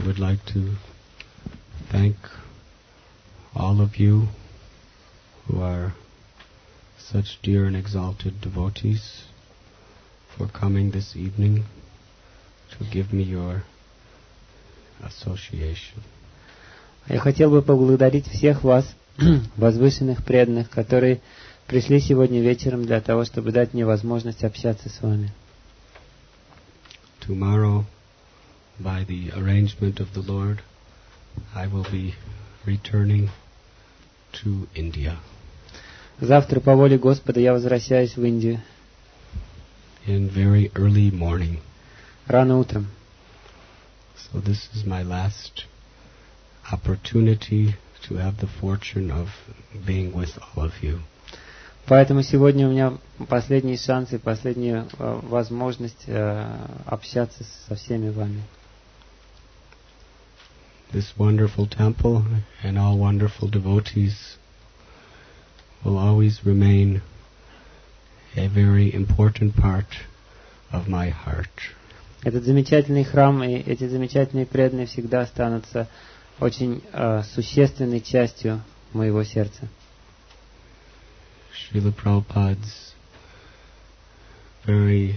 would like to thank all of you who are such dear and exalted devotees for coming this evening to give me your association. Я хотел бы поблагодарить всех вас, возвышенных преданных, которые пришли сегодня вечером для того, чтобы дать мне возможность общаться с вами. Tomorrow, by the arrangement of the Lord, I will be returning to India. Завтра по воле Господа я возвращаюсь в Индию. In very early morning. Рано утром. So this is my last opportunity to have the fortune of being with all of you. Поэтому сегодня у меня последний шанс и последняя возможность общаться со всеми вами. This wonderful temple and all wonderful devotees will always remain a very important part of my heart. Этот замечательный храм и эти замечательные преданные всегда останутся очень существенной частью моего сердца. Srila Prabhupada's very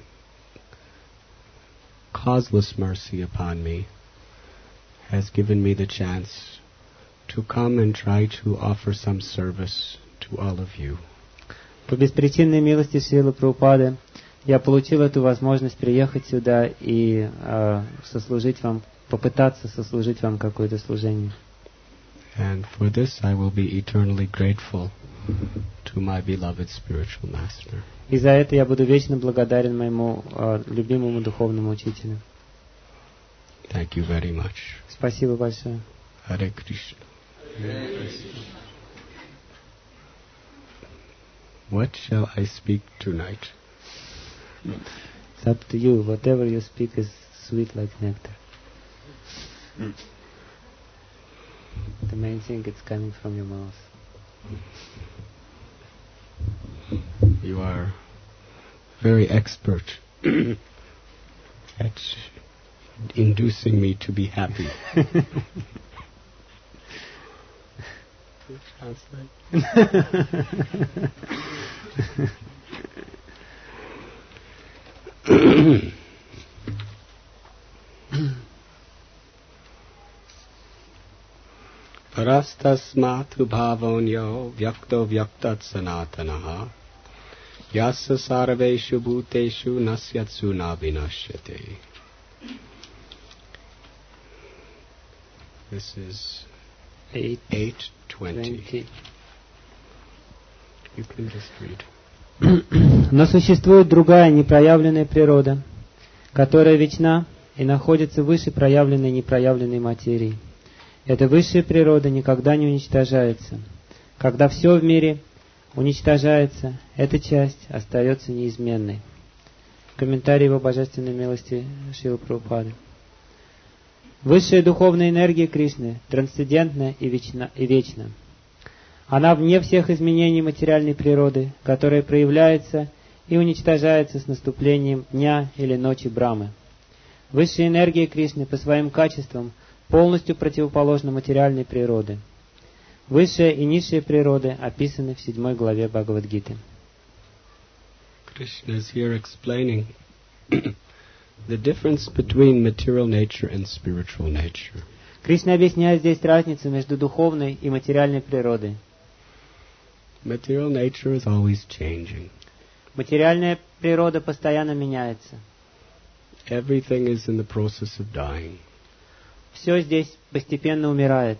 causeless mercy upon me has given me the chance to come and try to offer some service to all of you. По беспричинной милости Шрилы Прабхупады я получил эту возможность приехать сюда и сослужить вам, попытаться сослужить вам какое-то служение. And for this I will be eternally grateful to my beloved spiritual master. И за это я буду вечно благодарен моему любимому духовному учителю. Thank you very much. Спасибо большое. Hare Krishna. Hare Krishna. What shall I speak tonight? It's up to you. Whatever you speak is sweet like nectar. The main thing is coming from your mouth. You are very expert at inducing me to be happy. Parastasmat bhavonyo vyakto vyaktat sanatanaha yassa sarveshu bhuteshu nasyatsu na vinashyate. This is 8:20. You can just read. Но существует другая непроявленная природа, которая вечна и находится выше проявленной непроявленной материи. Эта высшая природа никогда не уничтожается. Когда все в мире уничтожается, эта часть остается неизменной. Комментарий его божественной милости Шрилы Прабхупады. Высшая духовная энергия Кришны трансцендентна и вечна. Она вне всех изменений материальной природы, которая проявляется и уничтожается с наступлением дня или ночи Брамы. Высшая энергия Кришны по своим качествам полностью противоположна материальной природе. Высшая и низшая природы описаны в 7 главе Бхагавад-гиты. Krishna is here explaining the difference between material nature and spiritual nature. Кришна объясняет здесь разницу между духовной и материальной природой. Material nature is always changing. Материальная природа постоянно меняется. Everything is in the process of dying. Все здесь постепенно умирает.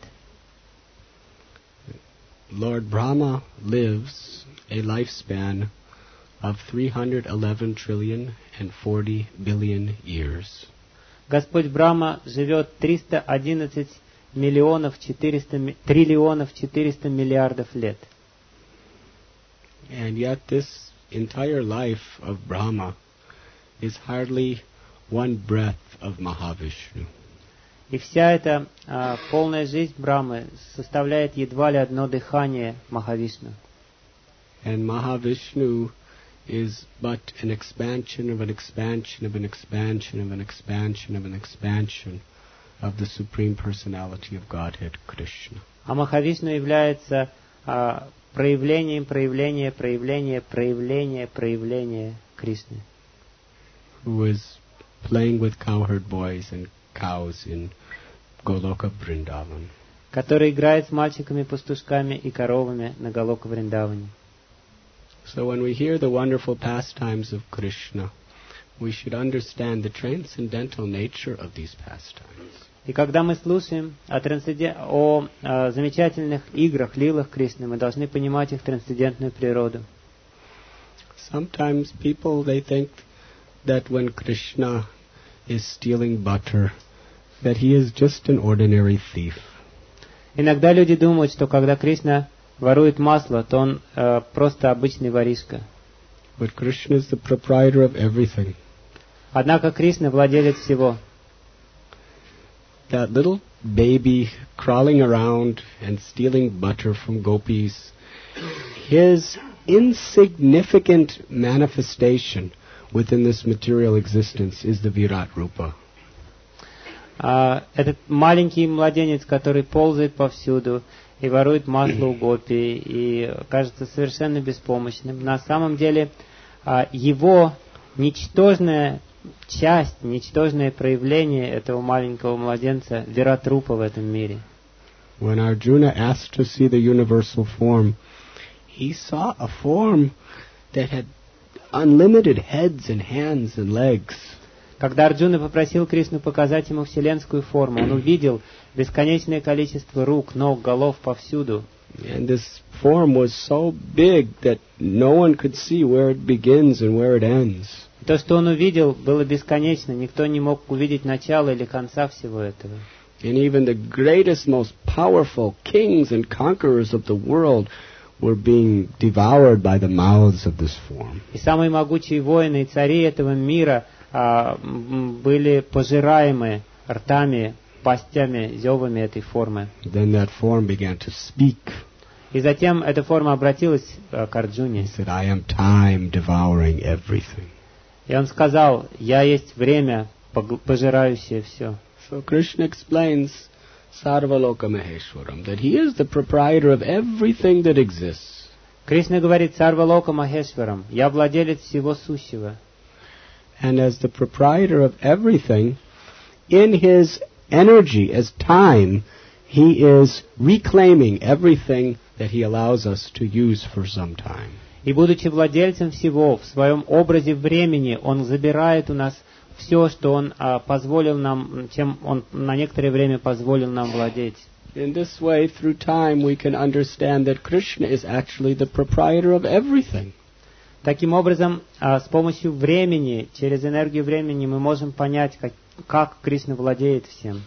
Lord Brahma lives a lifespan of 311 trillion and 40 billion years. Господь Брахма живет 311 триллионов 400 миллиардов лет. And yet this entire life of Brahma is hardly one breath of Mahavishnu. И вся эта полная жизнь Брахмы составляет едва ли одно дыхание Махавишну. And Mahavishnu is but an expansion of an expansion of an expansion of an expansion of an expansion of the Supreme Personality of Godhead, Krishna. А Махавишну является проявлением Кришны, Who is playing with cowherd boys and cows in Goloka Vrindavan. который играет с мальчиками-пастушками и коровами на Галока Вриндаване. So when we hear the wonderful pastimes of Krishna, we should understand the transcendental nature of these pastimes. И когда мы слушаем о замечательных играх, лилах Кришны, мы должны понимать их трансцендентную природу. Sometimes people, they think that when Krishna is stealing butter, that he is just an ordinary thief. Иногда люди думают, что когда Кришна ворует масло, то он просто обычный воришка. But Krishna is the proprietor of everything. Однако Кришна владелец всего. That little baby crawling around and stealing butter from gopis, his insignificant manifestation within this material existence is the Virat Rupa. Этот маленький младенец, который ползает повсюду и ворует масло у гопи и кажется совершенно беспомощным, на самом деле его ничтожная часть, ничтожное проявление этого маленького младенца Виратрупа в этом мире. When Arjuna asked to see the universal form, he saw a form that had unlimited heads and hands and legs. Когда Арджуна попросил Кришну показать ему вселенскую форму, он увидел бесконечное количество рук, ног, голов повсюду. And this form was so big that no one could see where it begins and where it ends. То, что он увидел, было бесконечно. Никто не мог увидеть начало или конца всего этого. And even the greatest, most powerful kings and conquerors of the world were being devoured by the mouths of this form. И самые могучие воины и цари этого мира были пожираемы ртами, пастями, зевами этой формы. Then that form began to speak. И затем эта форма обратилась к Арджуне. He said, I am time devouring everything. И он сказал: «Я есть время, пожирающее все». So Krishna explains Sarvaloka Maheshwaram, that he is the proprietor of everything that exists. Кришна говорит: «Сарвалока Махешварам, я владелец всего сущего». And as the proprietor of everything, in his energy as time, he is reclaiming everything that he allows us to use for some time. И будучи владельцем всего, в своем образе времени, он забирает у нас все, что он позволил нам, чем он на некоторое время позволил нам владеть. In this way, through time, we can understand that Krishna is actually the proprietor of everything. Таким образом, с помощью времени, через энергию времени, мы можем понять, как Кришна владеет всем.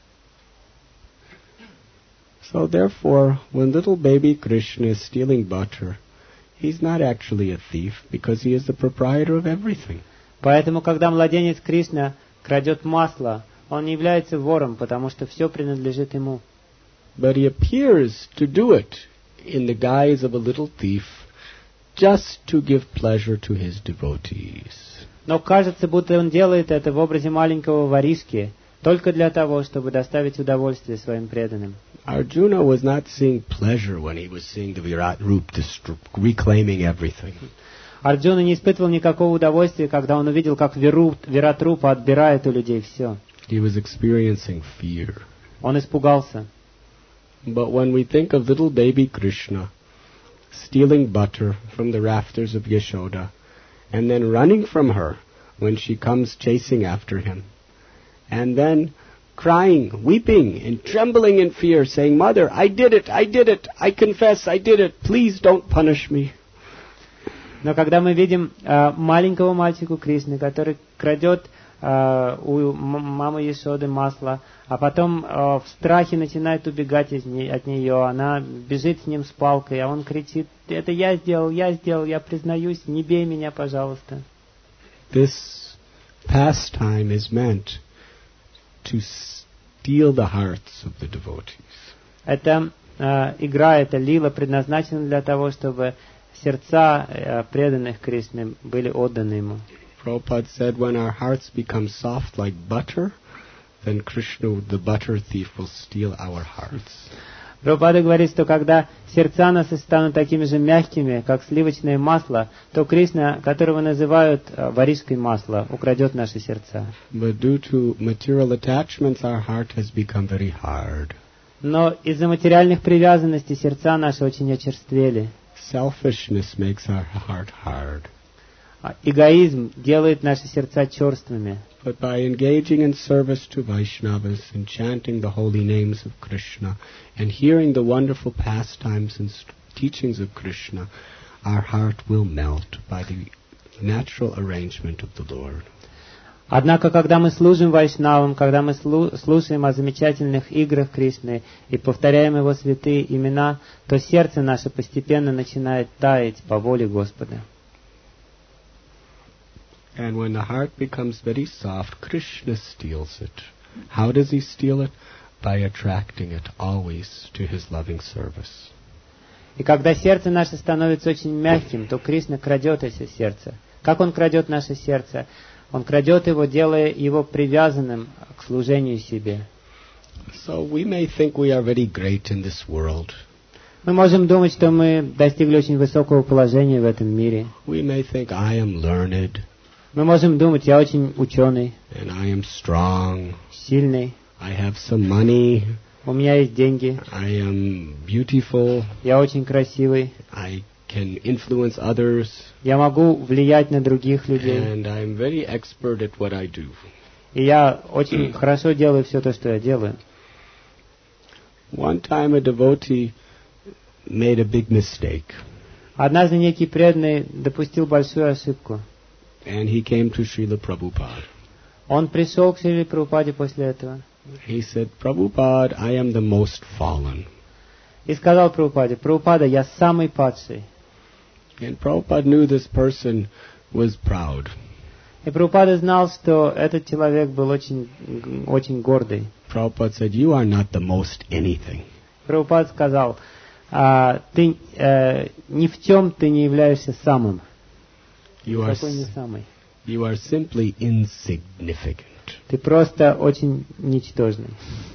So therefore, when little baby Krishna is stealing butter, he's not actually a thief because he is the proprietor of everything. Поэтому, когда младенец Кришна крадет масло, он не является вором, потому что все принадлежит ему. But he appears to do it in the guise of a little thief, just to give pleasure to his devotees. Но кажется, будто он делает это в образе маленького воришки, только для того, чтобы доставить удовольствие своим преданным. Arjuna was not seeing pleasure when he was seeing the Virat Rup reclaiming everything. Арджуна не испытывал никакого удовольствия, когда он увидел, как Виратрупа отбирает у людей все. He was experiencing fear. Он испугался. But when we think of little baby Krishna stealing butter from the rafters of Yashoda and then running from her when she comes chasing after him, and then crying, weeping, and trembling in fear, saying, Mother, I did it, I confess, I did it, please don't punish me. Но когда мы видим маленького мальчику Кришны, который крадет у мамы Яшоды масло, а потом в страхе начинает убегать от нее, она бежит с ним с палкой, а он кричит: «Это я сделал, я признаюсь, не бей меня, пожалуйста». This pastime is meant to steal the hearts of the devotees. Эта игра, эта лила предназначена для того, чтобы сердца преданных Кришне были отданы ему. Prabhupada said, when our hearts become soft like butter, then Krishna, the butter thief, will steal our hearts. Прабхупада говорит, что когда сердца наши станут такими же мягкими, как сливочное масло, то Кришна, которого называют варижкой масла, украдет наши сердца. But due to material attachments, our heart has become very hard. Но из-за материальных привязанностей сердца наши очень очерствели. Selfishness makes our heart hard. Эгоизм делает наши сердца черствыми. But by engaging in service to Vaishnavas and chanting the holy names of Krishna and hearing the wonderful pastimes and teachings of Krishna, our heart will melt by the natural arrangement of the Lord. Однако, когда мы служим Вайшнавам, когда мы слушаем о замечательных играх Кришны и повторяем Его святые имена, то сердце наше постепенно начинает таять по воле Господа. And when the heart becomes very soft, Krishna steals it. How does he steal it? By attracting it always to his loving service. И когда сердце наше становится очень мягким, то Кришна крадет это сердце. Как он крадет наше сердце? Он крадет его, делая его привязанным к служению себе. So we may think we are very great in this world. Мы можем думать, что мы достигли очень высокого положения в этом мире. We may think I am learned. Мы можем думать, я очень ученый, And I am strong. сильный, I have some money. у меня есть деньги, I am beautiful. я очень красивый, I can influence others. я могу влиять на других людей, And I am very expert at what I do. и я очень хорошо делаю все то, что я делаю. One time a devotee made a big mistake. Однажды некий преданный допустил большую ошибку. And he came to Srila Prabhupada. Он пришел к Шриле Прабхупаде после этого He said, Prabhupada, I am the most fallen. и сказал Прабхупаде: Прабхупада, я самый падший. And Prabhupada knew this person was proud. И Прабхупада знал, что этот человек был очень гордый. Prabhupada said, you are not the most anything. Прабхупада сказал: ты ни в чем ты не являешься самым. Какой не самый? You are simply insignificant. Ты просто очень ничтожный.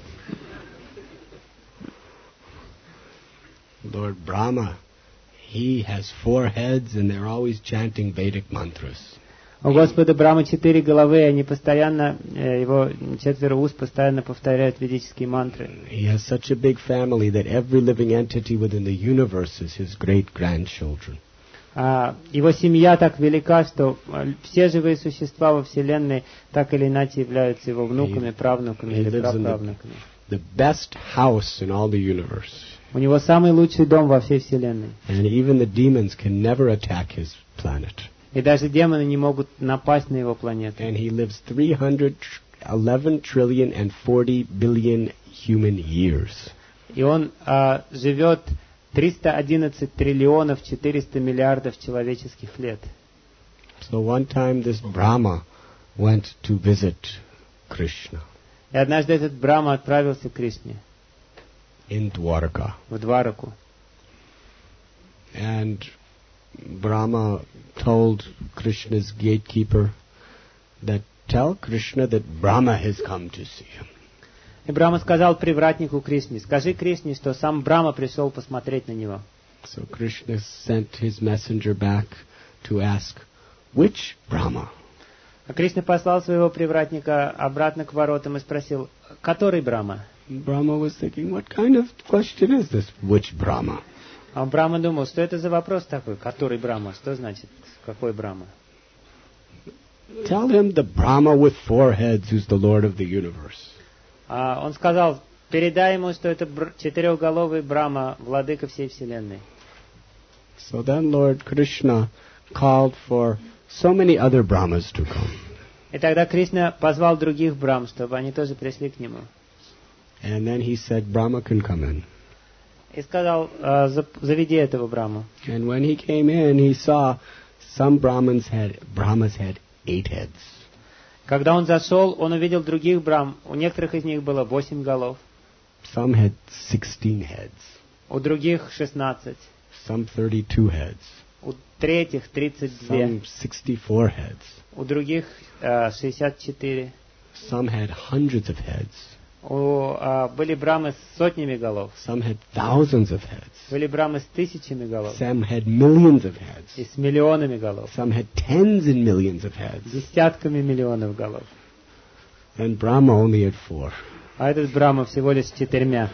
Lord Brahma, he has 4 heads and they're always chanting Vedic mantras. У Господа Брахмы 4 головы, они постоянно, его 4 уст постоянно повторяют ведические мантры. He has such a big family that every living entity within the universe is his great-grandchildren. Его семья так велика, что все живые существа во Вселенной так или иначе являются его внуками, правнуками или праправнуками. The best house in all the universe. У него самый лучший дом во всей Вселенной. And even the demons can never attack his planet. И даже демоны не могут напасть на его планету. And he lives 311 trillion and 40 billion human years. И он живет 311 триллионов 400 миллиардов человеческих лет. So one time this Brahma went to visit Krishna И однажды этот Брахма отправился к Кришне in Dwarka. в Двараку. And Brahma told Krishna's gatekeeper that tell Krishna that Brahma has come to see him. И Брахма сказал привратнику Кришне: скажи Кришне, что сам Брахма пришел посмотреть на него. So Krishna sent his messenger back to ask, which Brahma? А Кришна послал своего привратника обратно к воротам и спросил: который Брахма? Brahma was thinking, what kind of question is this, which Brahma? А Брахма думал, что это за вопрос такой, который Брахма, что значит, какой Брахма? Tell him the Brahma with 4 heads who's the Lord of the universe. Он сказал: передай ему, что это четырехголовый Брахма, владыка всей Вселенной. So then Lord Krishna called for so many other Brahmas to come. И тогда Кришна позвал других Брахм, чтобы они тоже пришли к нему. And then he said, Brahma can come in. И сказал: заведи этого Брахму. And when he came in, he saw some Brahmas had 8 heads. Когда он зашел, он увидел других Брахм. У некоторых из них было 8 голов, Some had 16 heads. у других 16, Some 32 heads. у третьих 32, Some 64 heads. у других 64. Some had hundreds of heads. Были брамы с сотнями голов. Some had thousands of heads. Были брамы с тысячами голов. Some had millions of heads. И с миллионами голов. Some had tens and millions of heads. Десятками миллионов голов. And Brahma only had 4. А этот Брахма всего лишь 4.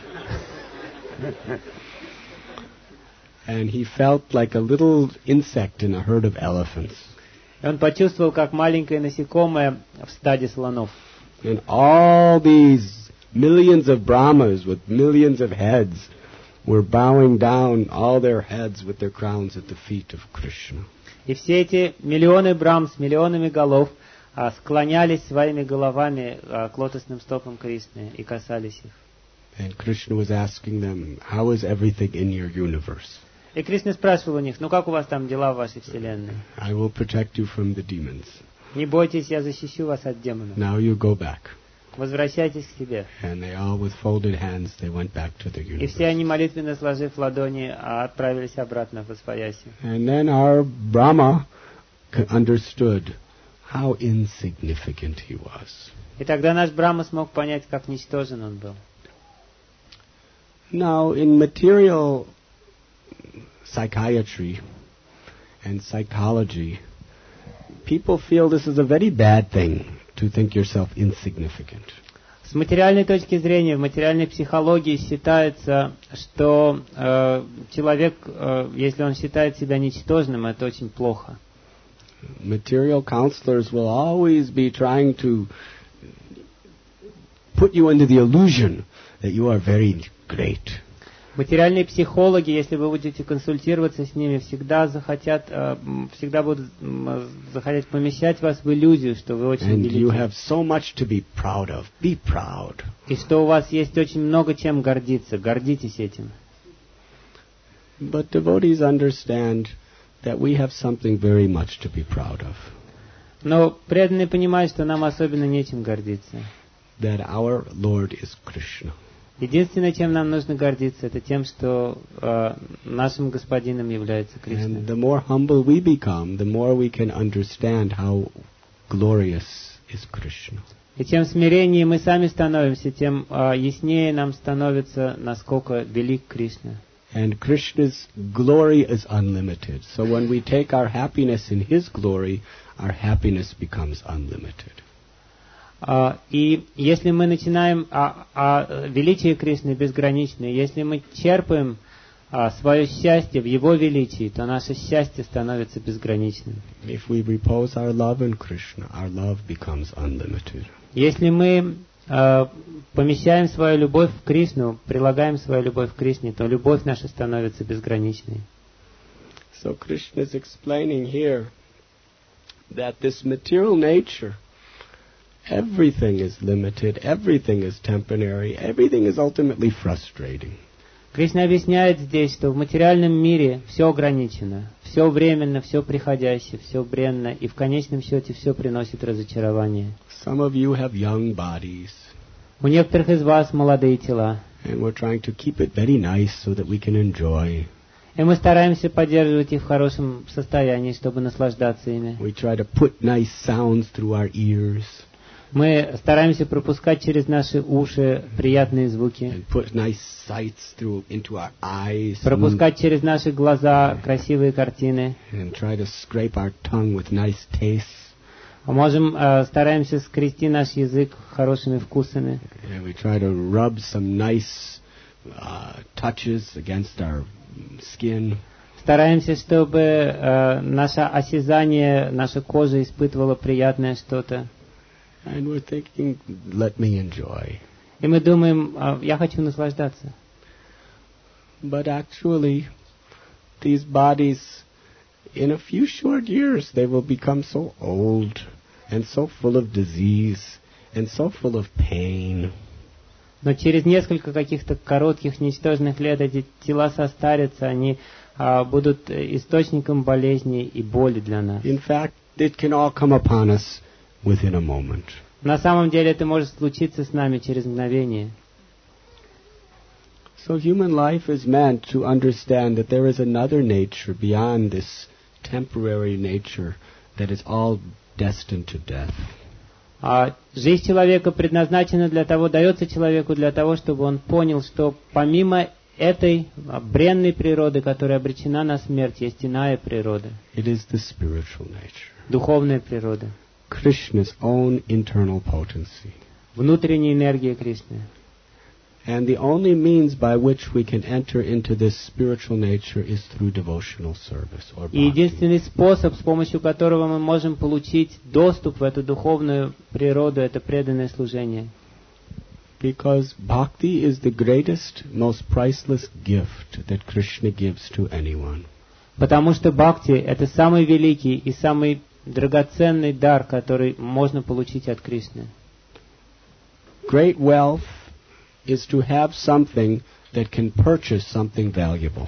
And he felt like a little insect in a herd of elephants. И он почувствовал, как маленькое насекомое в стаде слонов. And all these millions of Brahmas with millions of heads were bowing down all their heads with their crowns at the feet of Krishna. И все эти миллионы Брахм с миллионами голов склонялись своими головами к лотосным стопам Кришны и касались их. And Krishna was asking them, how is everything in your universe? И Кришна спрашивал у них, ну как у вас там дела в вашей вселенной? I will protect you from the demons. Не бойтесь, я защищу вас от демонов. Now you go back. Возвращайтесь к себе. And they all, with folded hands, they went back to their И все universe. они, молитвенно сложив ладони, отправились обратно в Освояси. And then our Brahma understood how insignificant he was. И тогда наш Брахма смог понять, как ничтожен он был. Now, in material psychiatry and psychology, people feel this is a very bad thing to think yourself insignificant. С материальной точки зрения, в материальной психологии считается, что человек, если он считает себя ничтожным, это очень плохо. Material counselors will always be trying to put you under the illusion that you are very great. Материальные психологи, если вы будете консультироваться с ними, всегда будут захотеть помещать вас в иллюзию, что вы очень And you велики. have so much to be proud of. Be proud. И что у вас есть очень много чем гордиться. Гордитесь этим. But devotees understand that we have something very much to be proud of. Но преданные понимают, что нам особенно нечем гордиться. That our Lord is Krishna. Единственное, чем нам нужно гордиться, это тем, что нашим господином является Кришна. And the more humble we become, the more we can understand how glorious is Krishna. И чем смиреннее мы сами становимся, тем яснее нам становится, насколько велик Кришна. And Krishna's glory is unlimited. So when we take our happiness in His glory, our happiness becomes unlimited. И если мы начинаем величие Кришны безграничное, если мы черпаем свое счастье в Его величии, то наше счастье становится безграничным. If we repose our love in Krishna, our love becomes unlimited. Если мы помещаем свою любовь в Кришну, прилагаем свою любовь к Кришне, то любовь наша становится безграничной. So Krishna is explaining here that this material nature, everything is limited, everything is temporary, everything is ultimately frustrating. Кришна объясняет здесь, что в материальном мире все ограничено, все временно, все приходящее, все бренно, и в конечном счете все приносит разочарование. Some of you have young bodies, У некоторых из вас молодые тела, and we're trying to keep it very nice so that we can enjoy. и мы стараемся поддерживать их в хорошем состоянии, чтобы наслаждаться ими. We try to put nice sounds through our ears, Мы стараемся пропускать через наши уши приятные звуки, and put nice sights into our eyes, пропускать через наши глаза красивые картины. and try to scrape our tongue with nice tastes. Стараемся скрести наш язык хорошими вкусами. And we try to rub some nice touches against our skin. Стараемся, чтобы наше осязание, наша кожа испытывала приятное что-то. And we're thinking, let me enjoy. И мы думаем, я хочу наслаждаться. But actually, these bodies, in a few short years, they will become so old and so full of disease and so full of pain. Но через несколько каких-то коротких, ничтожных лет эти тела состарятся, они будут источником болезней и боли для нас. In fact, it can all come upon us within a moment. На самом деле это может случиться с нами через мгновение. So human life is meant to understand that there is another nature beyond this temporary nature that is all destined to death. Жизнь человека предназначена для того, дается человеку для того, чтобы он понял, что помимо этой бренной природы, которая обречена на смерть, есть иная природа. It is the spiritual nature. Духовная природа. Krishna's own internal potency. Внутренняя энергия Кришны. And the only means by which we can enter into this spiritual nature is through devotional service or И bhakti. единственный способ, с помощью которого мы можем получить доступ в эту духовную природу, это преданное служение. Because bhakti is the greatest, most priceless gift that Krishna gives to anyone. Потому что бхакти — это самый великий и самый драгоценный дар, который можно получить от Кришны. Great wealth is to have something that can purchase something valuable.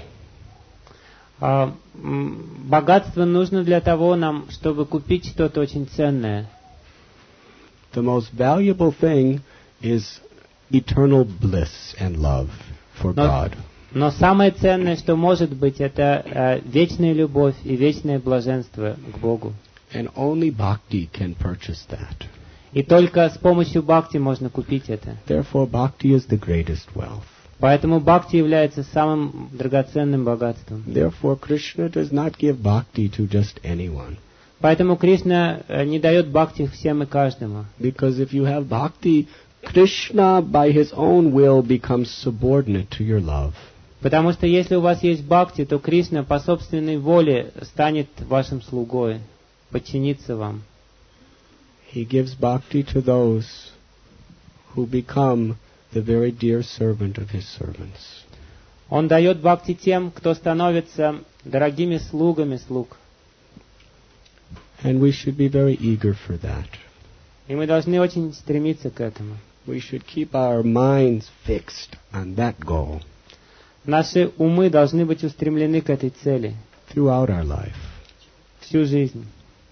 Богатство нужно для того нам, чтобы купить что-то очень ценное. The most valuable thing is eternal bliss and love for God. Но самое ценное, что может быть, это вечная любовь и вечное блаженство к Богу. And only bhakti can purchase that. И только с помощью бхакти можно купить это. Therefore, bhakti is the greatest wealth. Поэтому бхакти является самым драгоценным богатством. Therefore, Krishna does not give bhakti to just anyone. Поэтому Кришна не дает бхакти всем и каждому. Because if you have bhakti, Krishna by his own will becomes subordinate to your love. Потому что если у вас есть бхакти, то Кришна по собственной воле станет вашим слугой, подчинится вам. He gives bhakti to those who become the very dear servant of his servants. Он дает бхакти тем, кто становится дорогими слугами слуг. And we should be very eager for that. И мы должны очень стремиться к этому. We should keep our minds fixed on that goal Наши умы должны быть устремлены к этой цели throughout our life. всю жизнь.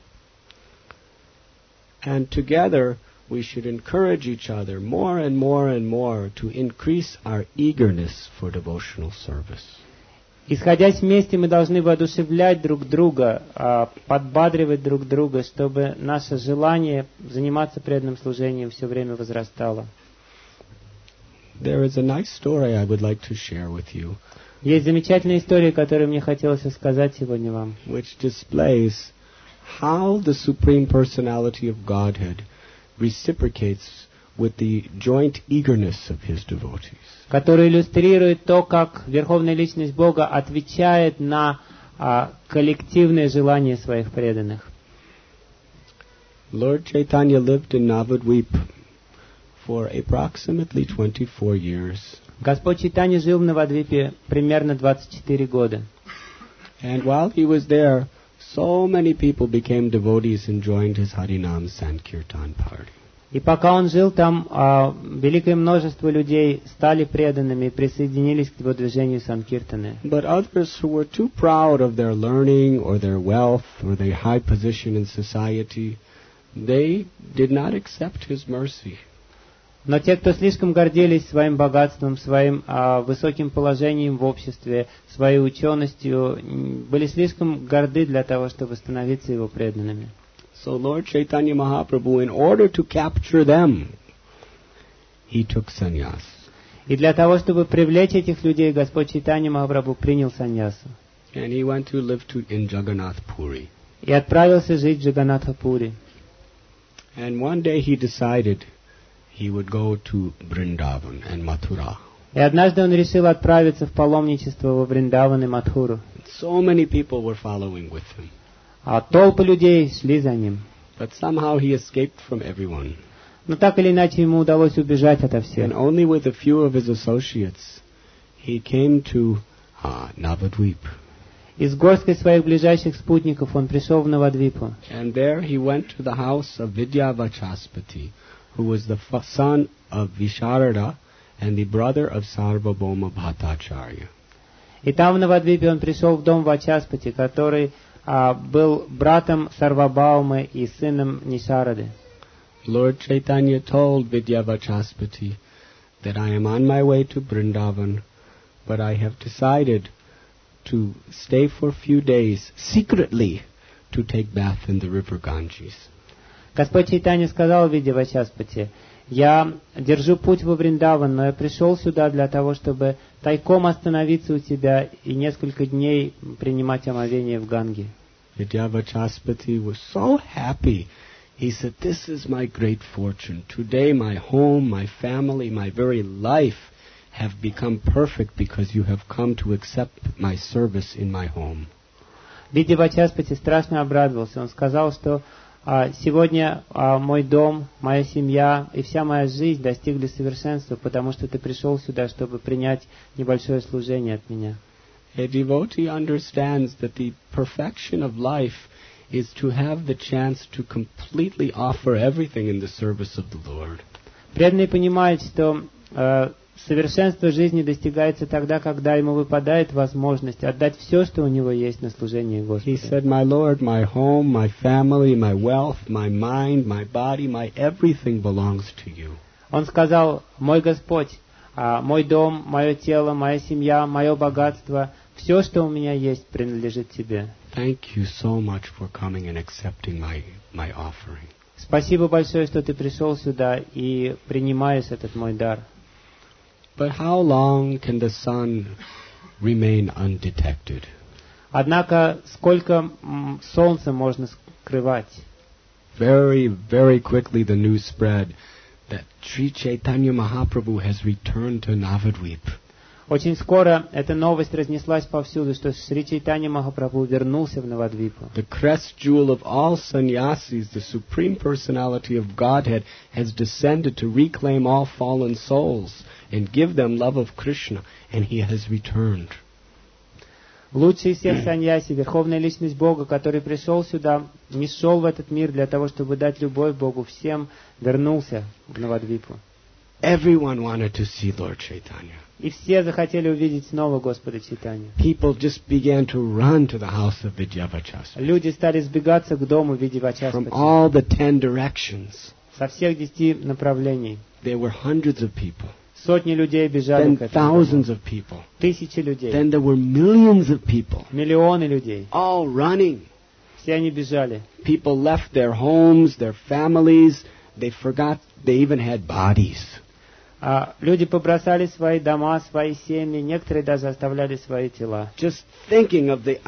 And together we should encourage each other more and more and more to increase our eagerness for devotional service. И сходясь вместе, мы должны воодушевлять друг друга, подбадривать друг друга, чтобы наше желание заниматься преданным служением все время возрастало. There is a nice story I would like to share with you, Есть замечательная история, которую мне хотелось рассказать сегодня вам, which displays how the Supreme Personality of Godhead reciprocates with the joint eagerness of His devotees. которая иллюстрирует то, как Верховная Личность Бога отвечает на коллективное желание своих преданных. Lord Chaitanya lived in Navadvip for approximately 24 years. Господь Чайтанья жил в Навадвипе примерно 24 года. And while he was there, so many people became devotees and joined his Harinam Sankirtan party. И пока он жил там, великое множество людей стали преданными и присоединились к его движению Санкиртаны. But others who were too proud of their learning or their wealth or their high position in society, they did not accept his mercy. Но те, кто слишком гордились своим богатством, своим высоким положением в обществе, своей ученостью, были слишком горды для того, чтобы становиться его преданными. So Lord Chaitanya Mahaprabhu, in order to capture them, he took sannyas. И для того, чтобы привлечь этих людей, Господь Чайтанья Махапрабху принял саньясу. And he went to live in Jagannath Puri. И отправился жить в Джаганатхапури. And one day he decided he would go to Vrindavan and Mathura. И однажды он решил отправиться в паломничество во Вриндаван и Мадхуру. So many people were following with him. А толпы людей шли за ним. But somehow he escaped from everyone. Но так или иначе ему удалось убежать ото And всех. only with a few of his associates he came to Navadvip. И с горсткой своих ближайших спутников он пришел в Навадвипу. And there he went to the house of Vidyavachaspati, who was the son of Visharada and the brother of Sarvabhauma Bhattacharya. И там в Навадвипе он пришел в дом Вачаспати, который был братом Сарвабаумы и сыном Нишарады. Lord Chaitanya told Vidyavachaspati that I am on my way to Vrindavan, but I have decided to stay for a few days secretly to take bath in the river Ganges. Господь Чайтанья сказал в Видьявачаспати: «Я держу путь во Вриндаван, но я пришел сюда для того, чтобы тайком остановиться у тебя и несколько дней принимать омовение в Ганге». Vidyavachaspati was so happy. He said, "This is my great fortune. Today my home, my family, my very life have become perfect because you have come to accept my service in my home." Видьявачаспати страшно обрадовался. Он сказал, что сегодня мой дом, моя семья и вся моя жизнь достигли совершенства, потому что ты пришел сюда, чтобы принять небольшое служение от меня. A devotee understands that the perfection of life is to have the chance to completely offer everything in the service of the Lord. Преданный понимает, что совершенство жизни достигается тогда, когда ему выпадает возможность отдать все, что у него есть на служение Господу. He said, "My Lord, my home, my family, my wealth, my mind, my body, my everything belongs to you." Он сказал: «Мой Господь, мой дом, мое тело, моя семья, мое богатство, все, что у меня есть, принадлежит тебе. Thank you so much for coming and accepting my offering." Спасибо большое, что ты пришел сюда и принимаешь этот мой дар. But how long can the sun remain undetected? Однако, сколько солнца можно скрывать? Very, very quickly the news spread that Sri Chaitanya Mahaprabhu has returned to Navadvip. Очень скоро эта новость разнеслась повсюду, что Шри Чайтанья Махапрабху вернулся в Навадвипу. The crest jewel of all sannyasis, the Supreme Personality of Godhead, has descended to reclaim all fallen souls and give them love of Krishna, and he has returned. Лучший из всех саньяси, Верховная Личность Бога, который пришел сюда, не шел в этот мир для того, чтобы дать любовь Богу всем, вернулся в Навадвипу. Everyone wanted to see Lord Chaitanya. И все захотели увидеть снова Господа Чайтанью. People just began to run to the house of Vidyavachaspati Люди стали сбегаться к дому from Видьявачаспати all the 10 directions. со всех 10 направлений. There were hundreds of people, Сотни людей бежали then к этому thousands дому. of people. Тысячи людей. Then there were millions of people, Миллионы людей. all running. Все они бежали. People left their homes, their families. They forgot they even had bodies. Люди побросали свои дома, свои семьи. Некоторые даже оставляли свои тела. Just thinking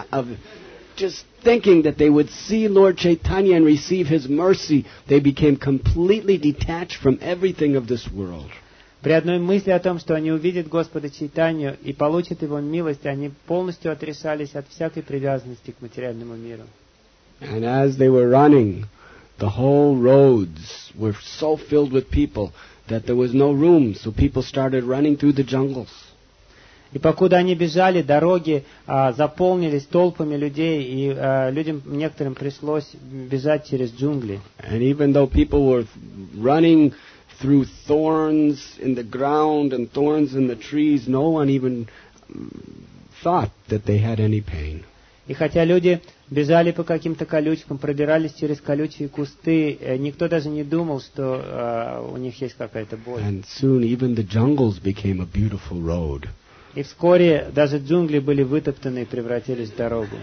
that they would see Lord Chaitanya and receive his mercy, they became completely detached from everything of this world. При одной мысли о том, что они увидят Господа Чайтанью и получат Его милость, они полностью отрешались от всякой привязанности к материальному миру. And as they were running, the whole roads were so filled with people that there was no room, so people started running through the jungles. И покуда они бежали, дороги заполнились толпами людей, и людям некоторым пришлось бежать через джунгли. And even though people were running through thorns in the ground and thorns in the trees, no one even thought that they had any pain. И хотя люди бежали по каким-то колючкам, пробирались через колючие кусты, никто даже не думал, что у них есть какая-то боль. And soon even the jungles became a beautiful road. И вскоре даже джунгли были вытоптаны и превратились в дорогу.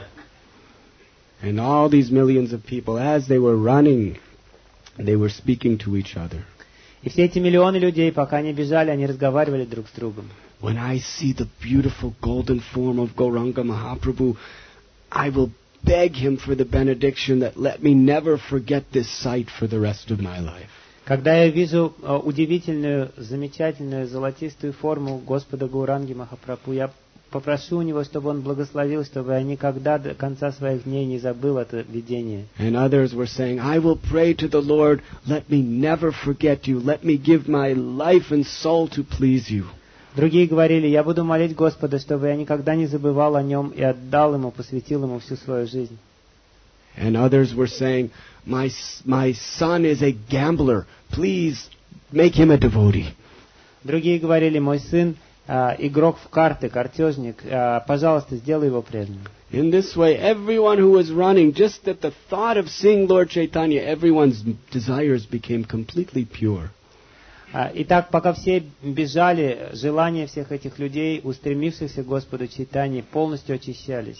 And all these millions of people, as they were running, they were speaking to each other. И все эти миллионы людей, пока они бежали, они разговаривали друг с другом. When I see the beautiful golden form of Gauranga Mahaprabhu, I will beg him for the benediction that let me never forget this sight for the rest of my life. Когда я вижу удивительную, замечательную золотистую форму Господа Гауранги Махапрабху, я попрошу у него, чтобы он благословил, чтобы я никогда до конца своих дней не забыл это видение. And others were saying, I will pray to the Lord, let me never forget you, let me give my life and soul to please you. Другие говорили: я буду молить Господа, чтобы я никогда не забывал о нем и отдал ему, посвятил ему всю свою жизнь. And others were saying, my son is a gambler, please make him a devotee. Другие говорили: мой сын игрок в карты, картежник, пожалуйста, сделай его преданным. In this way, everyone who was running, just at the thought of seeing Lord Chaitanya, everyone's desires became completely pure. Итак, пока все бежали, желания всех этих людей, устремившихся к Господу Чайтанье, полностью очищались.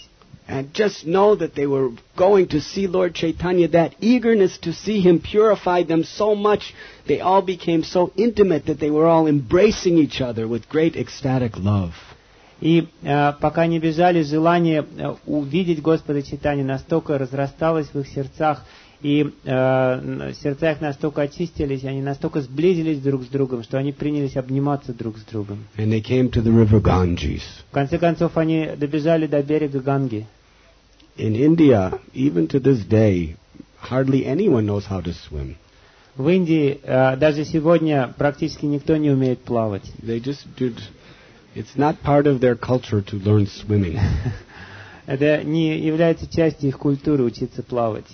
and just know that they were going to see Lord Chaitanya, that eagerness to see him purified them so much, they all became so intimate that they were all embracing each other with great ecstatic love. И пока не бежали, желание увидеть Господа Чайтанью настолько разрасталось в их сердцах, и сердца их настолько очистились, они настолько сблизились друг с другом, что они принялись обниматься друг с другом. And they came to the river Ganges. В конце концов, они добежали до берега Ганги. In India, even to this day, hardly anyone knows how to swim. В Индии даже сегодня практически никто не умеет плавать. They just did. It's not part of their culture to learn swimming. Это не является частью их культуры учиться плавать.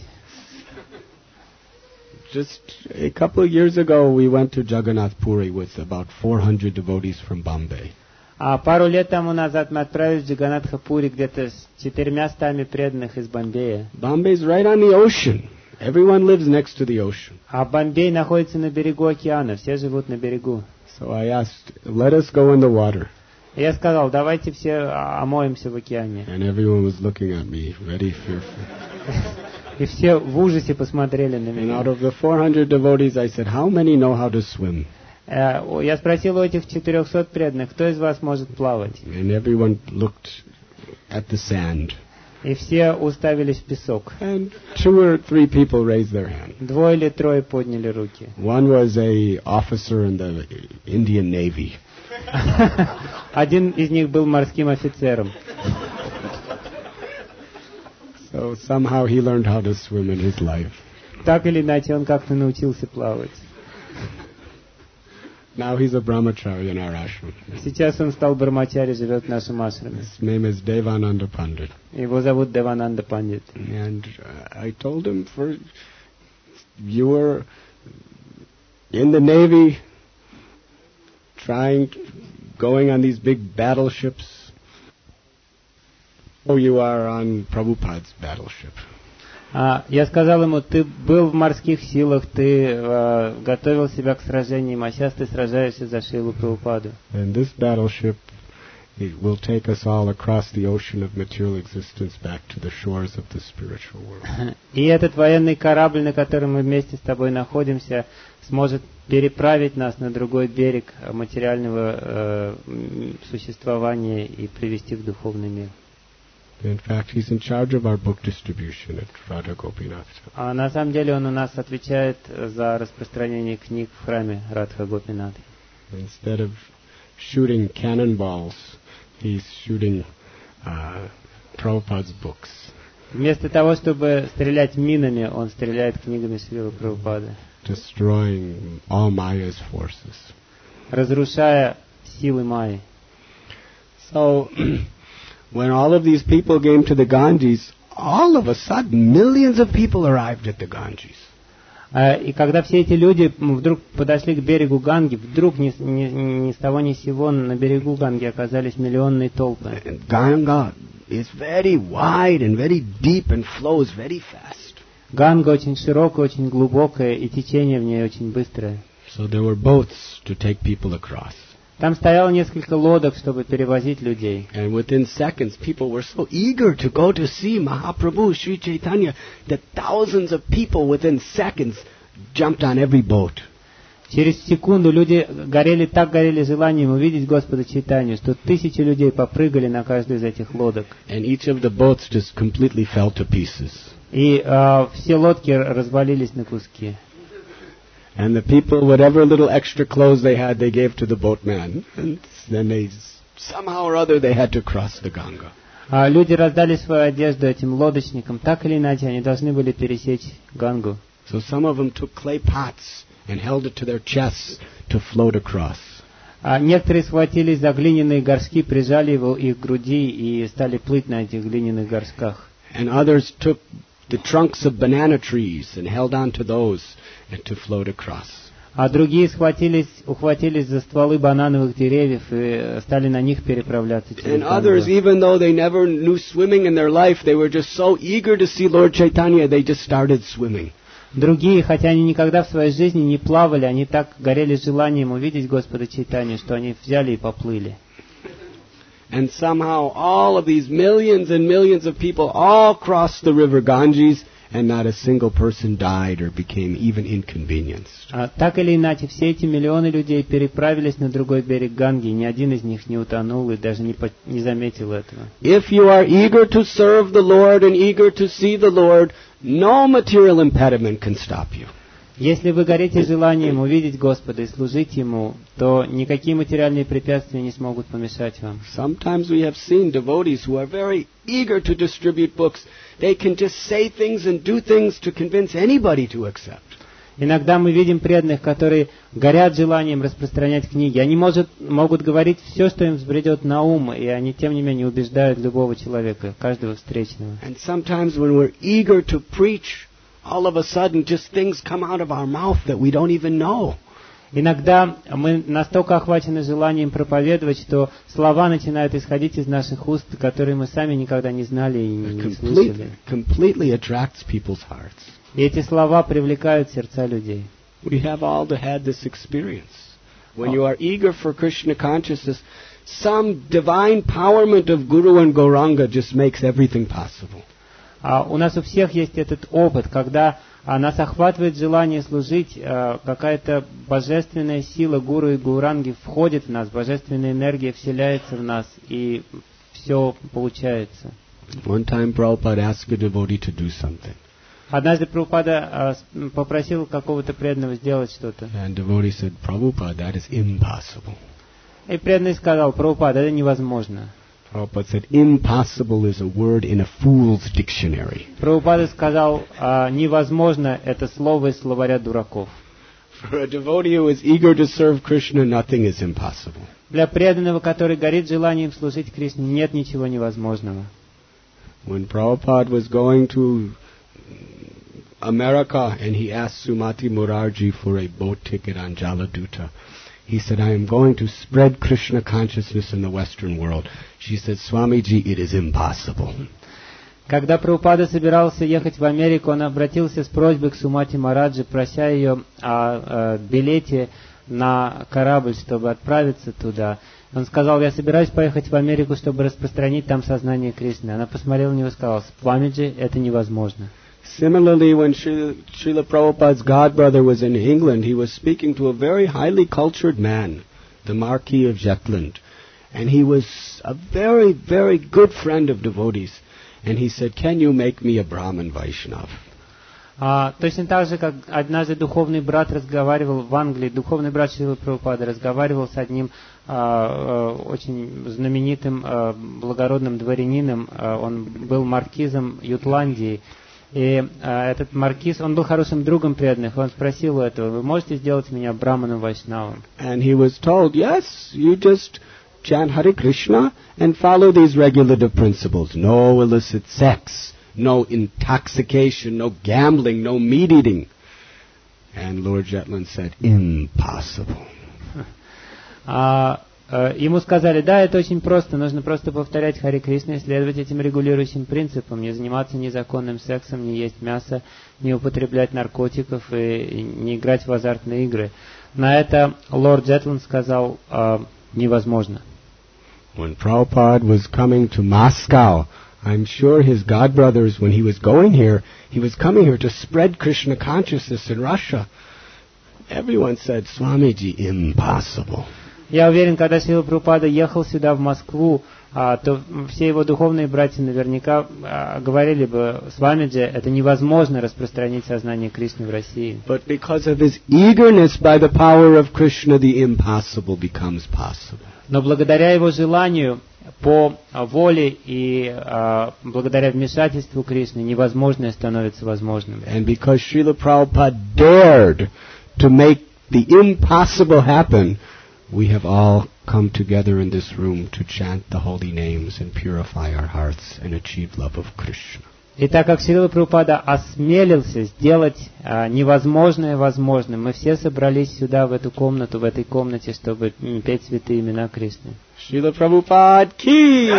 Just a couple of years ago, we went to Jagannath Puri with about 400 devotees from Bombay. А пару лет тому назад мы отправились в Джаганатха-Пури где-то с 400 преданных из Бомбея. Bombay's right on the ocean. Everyone lives next to the ocean. А Бомбей находится на берегу океана, все живут на берегу. So I asked, let us go in the water. И я сказал, давайте все омоемся в океане. And everyone was looking at me, very fearful. И все в ужасе посмотрели на And меня. out of the 400 devotees, I said, how many know how to swim? Я спросил у этих 400 преданных, кто из вас может плавать? And everyone looked at the sand. И все уставились в песок. And 2 or 3 people raised their hand. 2 или 3 подняли руки. One was a officer in the Indian Navy. Один из них был морским офицером. So somehow he learned how to swim in his life. Так или иначе, он как-то научился плавать. Now he's a brahmachari in our ashram. Сейчас он стал брамачари, живет в нашем ашраме. His name is Devananda Pandit. Его зовут Девананда Пандит. And I told him, you were in the Navy, going on these big battleships. Oh, you are on Prabhupada's battleship. Я сказал ему, ты был в морских силах, ты готовил себя к сражениям, а сейчас ты сражаешься за Шрилу Прабхупаду. And this battleship will take us all across the ocean of material existence back to the shores of the spiritual world. И этот военный корабль, на котором мы вместе с тобой находимся, сможет переправить нас на другой берег материального существования и привести в духовный мир. In fact, he's in charge of our book distribution at Radha Gopinath. А на самом деле он у нас отвечает за распространение книг в храме Радха Гопинат. Instead of shooting cannonballs, he's shooting Prabhupada's books. Вместо того, чтобы стрелять минами, он стреляет книгами Шрилы Прабхупады, Destroying all Maya's forces. разрушая силы Майи. So, when all of these people came to the Ganges, all of a sudden, millions of people arrived at the Ganges. И когда все эти люди вдруг подошли к берегу Ганги, вдруг ни с того ни с сего на берегу Ганги оказались миллионные толпы. And Ganga is very wide and very deep and flows very fast. Ганга очень широкая, очень глубокая, и течение в ней очень быстрое. So there were boats to take people across. Там стояло несколько лодок, чтобы перевозить людей. And within seconds, people were so eager to go to see Mahaprabhu, Sri Chaitanya, that thousands of people within seconds jumped on every boat. Через секунду люди так горели желанием увидеть Господа Чайтанью, что тысячи людей попрыгали на каждую из этих лодок. And each of the boats just completely fell to pieces. И все лодки развалились на куски. And the people, whatever little extra clothes they had, they gave to the boatman. And then somehow or other, they had to cross the Ganga. Люди раздали свою одежду этим лодочникам. Так или иначе, они должны были пересечь Гангу. So some of them took clay pots and held it to their chests to float across. Некоторые схватились за глиняные горшки, прижали их к груди и стали плыть на этих глиняных горшках. And others took the trunks of banana trees and held on to those and to float across. А другие ухватились за стволы банановых деревьев и стали на них переправляться через And others, Гангу. even though they never knew swimming in their life, they were just so eager to see Lord Chaitanya, they just started swimming. Другие, хотя они никогда в своей жизни не плавали, они так горели желанием увидеть Господа Чайтанью, что они взяли и поплыли. and somehow all of these millions and millions of people all crossed the river Ganges, and not a single person died or became even inconvenienced. Так или иначе, все эти миллионы людей переправились на другой берег Ганги, ни один из них не утонул и даже не заметил этого. If you are eager to serve the Lord and eager to see the Lord, no material impediment can stop you. Если вы горите желанием увидеть Господа и служить Ему, то никакие материальные препятствия не смогут помешать вам. Sometimes we have seen devotees who are very eager to distribute books. They can just say things and do things to convince anybody to accept. Иногда мы видим преданных, которые горят желанием распространять книги. Они могут говорить все, что им взбредет на ум, и они, тем не менее, убеждают любого человека, каждого встречного. And sometimes when we're eager to preach, all of a sudden just things come out of our mouth that we don't even know. Иногда мы настолько охвачены желанием проповедовать, что слова начинают исходить из наших уст, которые мы сами никогда не знали и не слышали. Completely attracts people's hearts. И эти слова привлекают сердца людей. We have all had this experience. When you are eager for Krishna consciousness, some divine empowerment of Guru and Gauranga just makes everything possible. У нас у всех есть этот опыт, когда нас охватывает желание служить, какая-то божественная сила Гуру и Гауранги входит в нас, божественная энергия вселяется в нас, и все получается. One time Prabhupada asked a devotee to do something. Однажды Прабхупада попросил какого-то преданного сделать что-то. And devotee said, Prabhupada, that is impossible. И преданный сказал: Прабхупада, это невозможно. Prabhupada said, impossible is a word in a fool's dictionary. Прабхупада сказал: невозможно — это слово из словаря дураков. For a devotee who is eager to serve Krishna, nothing is impossible. Для преданного, который горит желанием служить Кришне, нет ничего невозможного. When Prabhupada was going to America and he asked Sumati Murarji for a boat ticket on Jaladuta, he said, I am going to spread Krishna consciousness in the Western world. She said, Swamiji, it is impossible. Когда Прабхупада собирался ехать в Америку, он обратился с просьбой к Сумати Мараджи, прося ее о билете на корабль, чтобы отправиться туда. Он сказал: я собираюсь поехать в Америку, чтобы распространить там сознание Кришны. Она посмотрела на него и сказала: Swamiji, это невозможно. Similarly, when Srila Prabhupada's godbrother was in England, he was speaking to a very highly cultured man, the Marquis of Jetland. And he was a very, very good friend of devotees. And he said, can you make me a Brahmin Vaishnav? Точно так же, как однажды духовный брат разговаривал в Англии, духовный брат Шрилы Прабхупады разговаривал с одним очень знаменитым благородным дворянином. Он был маркизом Ютландии. И этот маркиз, он был хорошим другом преданных. Он спросил у этого: вы можете сделать меня браманом вайшнавом? And he was told, yes, you just chant Hare Krishna and follow these regulative principles. No illicit sex, no intoxication, no gambling, no meat eating. And Lord Jetland said, impossible. Ему сказали: да, это очень просто, нужно просто повторять Харе Кришна и следовать этим регулирующим принципам, не заниматься незаконным сексом, не есть мясо, не употреблять наркотиков и не играть в азартные игры. На это лорд Джетланд сказал: невозможно. When Prabhupada was coming to Moscow, I'm sure his godbrothers, when he was going here, he was coming here to spread Krishna consciousness in Russia. Everyone said, Swamiji, impossible. Я уверен, когда Шрила Прабхупада ехал сюда, в Москву, то все его духовные братья наверняка говорили бы: Swamiji, это невозможно распространить сознание Кришны в России. But because of his eagerness by the power of Krishna, the impossible becomes possible. Но благодаря его желанию, по воле и благодаря вмешательству Кришны, невозможное становится возможным. And because Srila Prabhupada dared to make the impossible happen, we have all come together in this room to chant the holy names and purify our hearts and achieve love of Krishna. И так как Шрила Прабхупада осмелился сделать невозможное возможным, мы все собрались сюда, в эту комнату, в этой комнате, чтобы петь святые имена Кришны. Srila Prabhupada ki!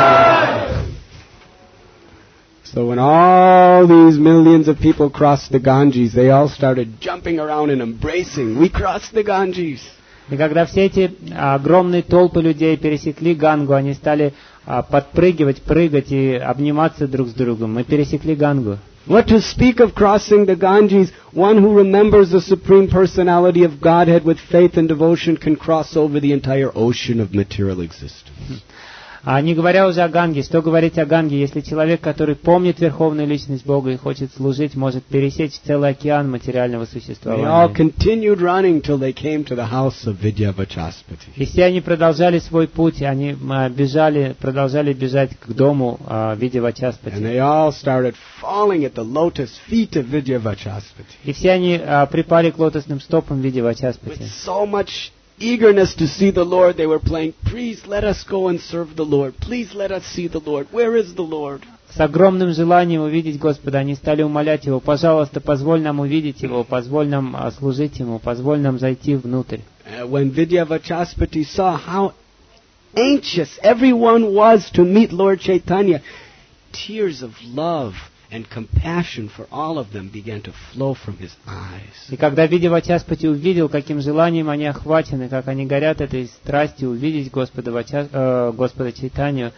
So when all these millions of people crossed the Ganges, they all started jumping around and embracing. We crossed the Ganges. И когда все эти огромные толпы людей пересекли Гангу, они стали подпрыгивать, прыгать и обниматься друг с другом. Мы пересекли Гангу. What to speak of crossing the Ganges? One who remembers the Supreme Personality of Godhead with faith and devotion can cross over the entire ocean of material existence. А не говоря уже о Ганге, что говорить о Ганге, если человек, который помнит Верховную Личность Бога и хочет служить, может пересечь целый океан материального They all существования. continued running till they came to the house of Vidyavachaspati. И все они продолжали свой путь, они продолжали бежать к дому And Видьявачаспати. they all started falling at the lotus feet of Vidyavachaspati. И все они припали к лотосным стопам Видьявачаспати. With so much eagerness to see the Lord, they were playing, "Please let us go and serve the Lord. Please let us see the Lord. Where is the Lord?" С огромным желанием увидеть Господа, они стали умолять Его: «Пожалуйста, позволь нам увидеть Его, позволь нам служить Ему, позволь нам зайти внутрь». When Vidyavachaspati saw how anxious everyone was to meet Lord Chaitanya, tears of love and compassion for all of them began to flow from his eyes. И когда Видьявачаспати увидел, каким желанием они охвачены, как они горят этой страстью увидеть Господа Чайтанью,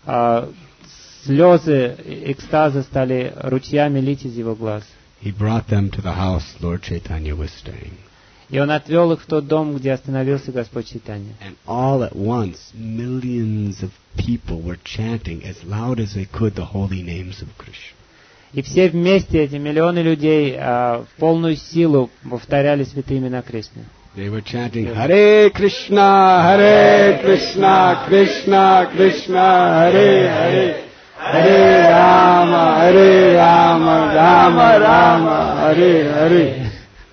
слезы экстаза стали ручьями лить из его глаз. He brought them to the house Lord Chaitanya was staying. И он отвел их в тот дом, где остановился Господь Чайтанья. And all at once, millions of people were chanting as loud as they could the holy names of Krishna. И все вместе, эти миллионы людей, в полную силу повторяли святые имена Кришны. They were chanting, Hare Krishna, Krishna Krishna, Hare Hare, Hare Rama, Rama Rama, Hare Hare.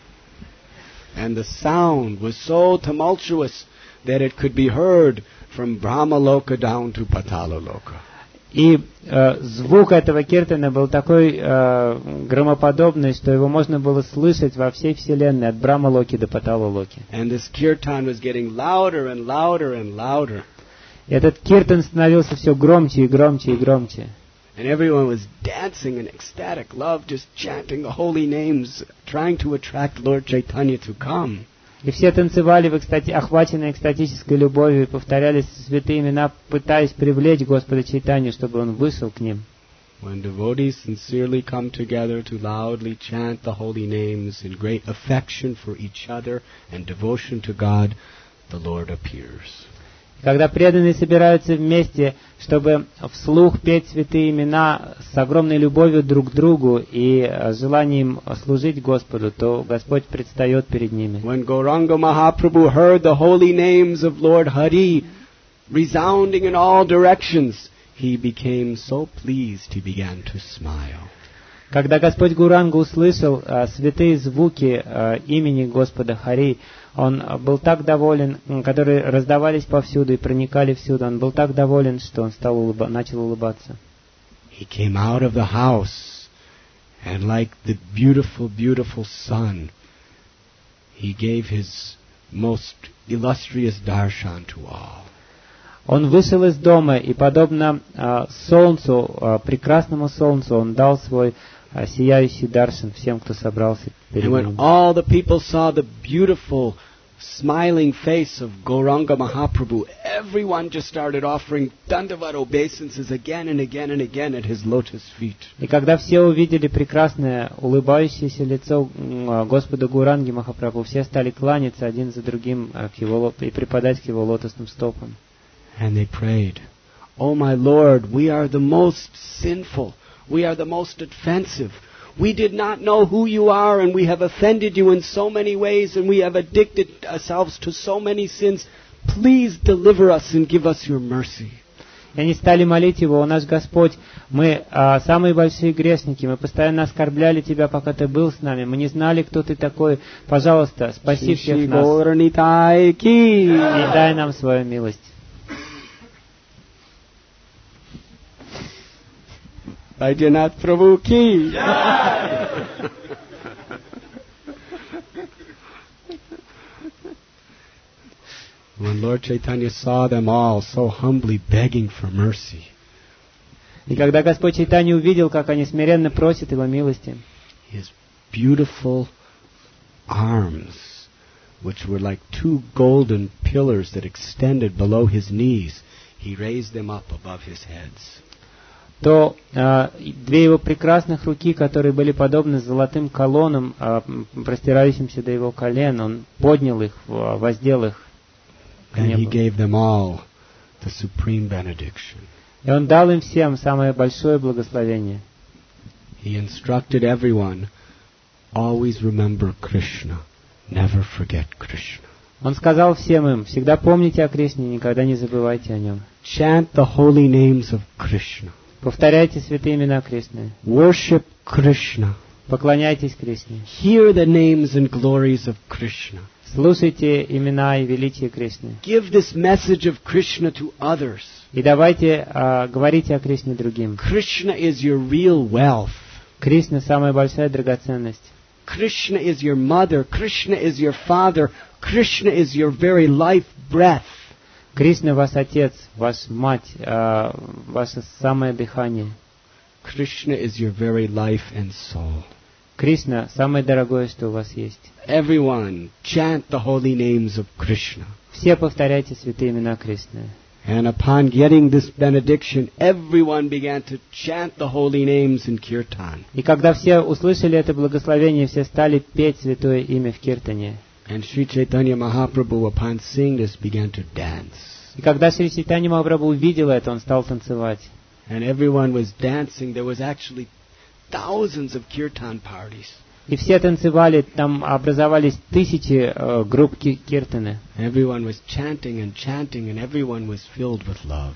And the sound was so tumultuous that it could be heard from Brahmaloka down to Patalaloka. И звук этого киртана был такой громоподобный, что его можно было слышать во всей вселенной, от Брахма-локи до Патала-локи. And this kirtan was getting louder and louder and louder. И этот киртан становился все громче и громче и громче. And everyone was dancing in ecstatic love, just chanting the holy names, trying to attract Lord Chaitanya to come. И все танцевали, охваченные экстатической любовью, и повторяли святые имена, пытаясь привлечь Господа Чайтанью, чтобы Он вышел к ним. When devotees sincerely come together to loudly chant the holy names in great affection for each other and devotion to God, the Lord appears. Когда преданные собираются вместе, чтобы вслух петь святые имена с огромной любовью друг к другу и желанием служить Господу, то Господь предстает перед ними. When Gauranga Mahaprabhu heard the holy names of Lord Hari resounding in all directions, he became so pleased he began to smile. Когда Господь Гауранга услышал святые звуки имени Господа Хари, он был так доволен, которые раздавались повсюду и проникали всюду. Он был так доволен, что он начал улыбаться. He came out of the house, and like the beautiful, beautiful sun, he gave his most illustrious darshan to all. Он вышел из дома, и подобно солнцу, прекрасному солнцу, он дал свой сияющий даршан всем, кто собрался перед And when ним. all the people saw the beautiful, smiling face of Gauranga Mahaprabhu, everyone just started offering dandavat obeisances again and again and again at his lotus feet. И когда все увидели прекрасное, улыбающееся лицо Господа Гауранги Махапрабху, все стали кланяться один за другим и припадать к его лотосным стопам. And they prayed, "Oh my Lord, we are the most sinful. We are the most offensive. We did not know who you are, and we have offended you in so many ways, and we have addicted ourselves to so many sins. Please deliver us and give us your mercy." И они стали молить его: «О наш Господь, мы самые большие грешники, мы постоянно оскорбляли Тебя, пока Ты был с нами, мы не знали, кто Ты такой. Пожалуйста, спаси всех нас и дай нам свою милость». Baidyanath Prabhu ki. When Lord Chaitanya saw them all so humbly begging for mercy, И когда Господь Чайтанья увидел, как они смиренно просят Его милости, his beautiful arms which were like two golden pillars that extended below his knees, he raised them up above his heads. То две его прекрасных руки, которые были подобны золотым колоннам, простирающимся до его колен, он поднял их, воздел их к And he небу. gave them all the supreme benediction. И он дал им всем самое большое благословение. He instructed everyone, always remember Krishna, never forget Krishna. Он сказал всем им: всегда помните о Кришне, никогда не забывайте о нем. Chant the holy names of Krishna. Повторяйте святые имена Кришны. Worship Krishna. Поклоняйтесь Кришне. Hear the names and glories of Krishna. Слушайте имена и величие Кришны. Give this message of Krishna to others. И давайте говорите о Кришне другим. Krishna is your real wealth. Кришна — самая большая драгоценность. Krishna is your mother. Krishna is your father. Krishna is your very life breath. Кришна — ваш отец, ваша мать, ваше самое дыхание. Krishna is your very life and soul. Кришна — самое дорогое, что у вас есть. Everyone, chant the holy names of Krishna. Все повторяйте святые имена Кришны. And upon getting this benediction, everyone began to chant the holy names in kirtan. И когда все услышали это благословение, все стали петь святое имя в киртане. And Sri Chaitanya Mahaprabhu, upon seeing this, began to dance. И когда Шри Чайтанья Махапрабху увидел это, он стал танцевать. And everyone was dancing. There was actually thousands of kirtan parties. И все танцевали, там образовались тысячи групп киртаны. Everyone was chanting, and everyone was filled with love.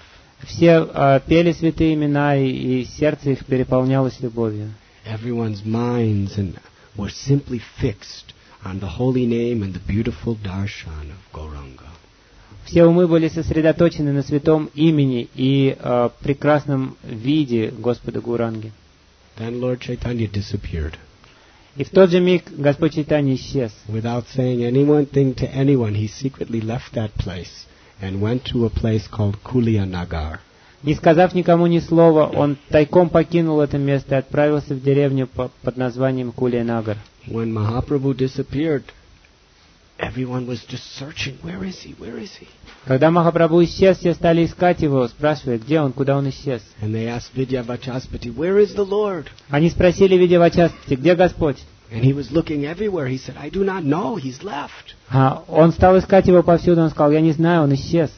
Все пели святые имена, и сердце их переполнялось любовью. Everyone's minds were simply fixed on the holy name and the beautiful darshan of Gauranga. Все умы были сосредоточены на святом имени и прекрасном виде Господа Гауранги. Then Lord Chaitanya disappeared. И в тот же миг Господь Чайтанья исчез. Without saying anything to anyone, he secretly left that place and went to a place called Kuliyanagar. Не сказав никому ни слова, он тайком покинул это место и отправился в деревню под названием Кулия-Нагар. When Mahaprabhu disappeared, everyone was just searching. Where is he? Where is he? Когда Махапрабху исчез, все стали искать его, спрашивая, где он, куда он исчез. And they asked Vidyavachaspati, where is the Lord? Они спросили Видьявачаспати, где Господь? And he was looking everywhere. He said, I do not know. He's left. Он стал искать его повсюду, он сказал, я не знаю, он исчез.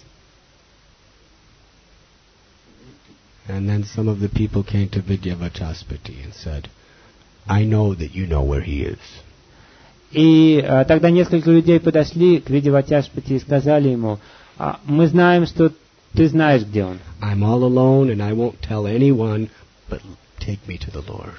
And then some of the people came to Vidyavachaspati and said, I know that you know where he is. И тогда несколько людей подошли к Видьявачаспати и сказали ему, мы знаем, что ты знаешь, где он. I'm all alone and I won't tell anyone, but take me to the Lord.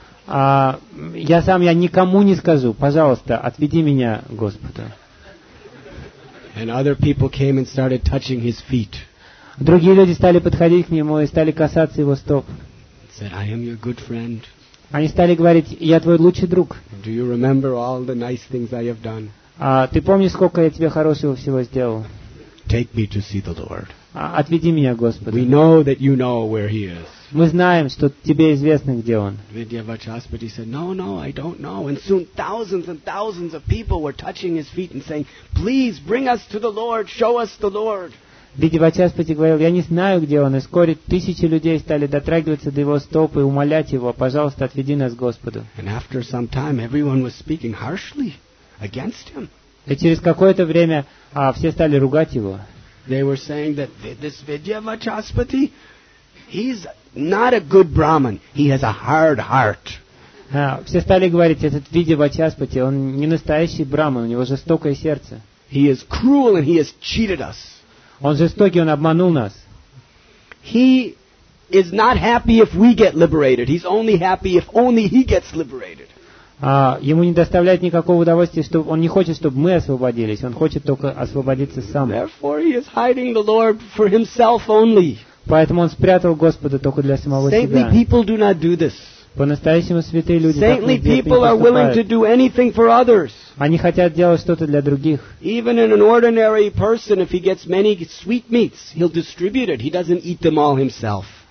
Я никому не скажу, пожалуйста, отведи меня к Господу. And other people came and started touching his feet. Другие люди стали подходить к нему и стали касаться его стоп. Said, I am your good friend. Они стали говорить, я твой лучший друг. Do you remember all the nice things I have done? Ты помнишь, сколько я тебе хорошего всего сделал? Take me to see the Lord. Отведи меня к Господу. We know that you know where he is. Мы знаем, что тебе известно, где он. Vidyavachaspati said, no, I don't know. And soon thousands and thousands of people were touching his feet and saying, please bring us to the Lord, show us the Lord. Видьявачаспати говорил, я не знаю, где он, и вскоре тысячи людей стали дотрагиваться до его стоп и умолять его, пожалуйста, отведи нас к Господу. And after some time, everyone was speaking harshly against him. И через какое-то время все стали ругать его. They were saying that this Vidyavachaspati, he's not a good Brahmin. He has a hard heart. Все стали говорить, этот Видьявачаспати, он не настоящий браман, у него жестокое сердце. He is cruel and he has cheated us. Он жестокий, он обманул нас. He is not happy if we get liberated. He's only happy if only he gets liberated. Ему не доставляет никакого удовольствия, что он не хочет, чтобы мы освободились. Он хочет только освободиться сам. Therefore, he is hiding the Lord for himself only. Поэтому он спрятал Господа только для самого себя. Saintly people do not do this. По-настоящему святые люди так Saintly не people are willing to поступают. do anything for others. Они хотят делать что-то для других. Even in an ordinary person, if he gets many sweetmeats, he'll distribute it. He doesn't eat them all himself.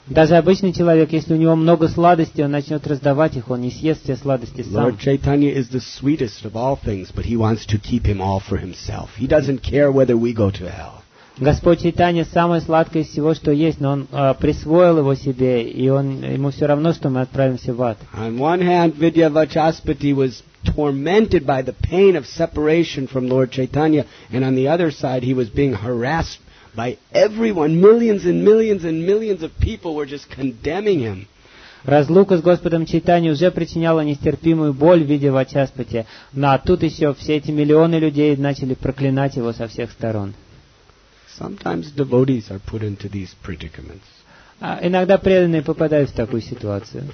Даже обычный человек, если у него много сладостей, он начнет раздавать их, он не съест все сладости сам. Lord Chaitanya is the sweetest of all things, but he wants to keep him all for himself. He doesn't care whether we go to hell. Господь Чайтанья самое сладкое из всего, что есть, но Он присвоил его себе, и ему все равно, что мы отправимся в ад. On one hand, Vidyavachaspati was tormented by the pain of separation from Lord Chaitanya, and on the other side, he was being harassed by everyone. Millions and millions and millions of people were just condemning him. Разлука с Господом Чайтаньей уже причиняла нестерпимую боль в виде Вачаспати, но тут еще все эти миллионы людей начали проклинать его со всех сторон. Sometimes devotees are put into these predicaments. Иногда преданные попадают в такую ситуацию.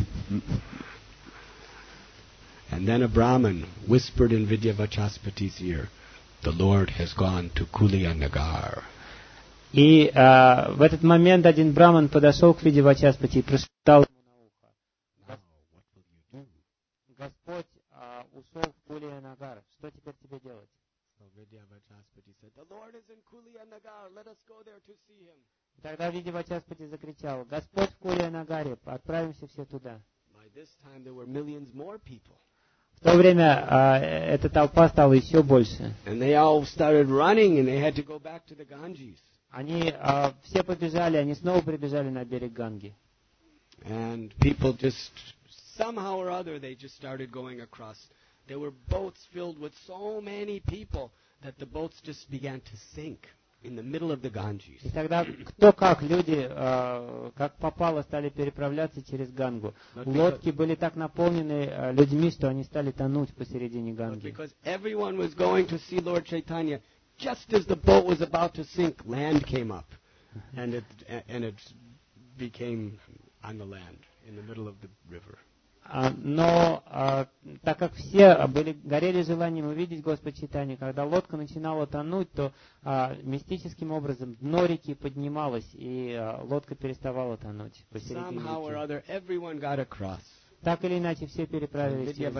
And then a Brahmin whispered in Vidyavachaspati's ear, "The Lord has gone to Kuliya Nagar." И в этот момент один браман подошел к Видьявачаспати и прошептал ему на ухо: Господь ушел в Кулия Нагар. Что теперь тебе делать? Тогда Видьявачаспати закричал: Господь в Кулия Нагаре, отправимся все туда. В то время эта толпа стала еще больше. Они все побежали, они снова прибежали на берег Ганги. And people just, somehow or other, they just started going across. There were boats filled with so many people that the boats just began to sink in the middle of the Ganges. И тогда кто как, люди как попало стали переправляться через Гангу. Лодки были так наполнены людьми, что они стали тонуть посередине Ганги. Because everyone was going to see Lord Chaitanya, just as the boat was about to sink, land came up, and it became on the land in the middle of the river. Но так как все горели желанием увидеть Господа Чайтанью, когда лодка начинала тонуть, то мистическим образом дно реки поднималось, и лодка переставала тонуть посередине реки. Так или иначе, все переправились через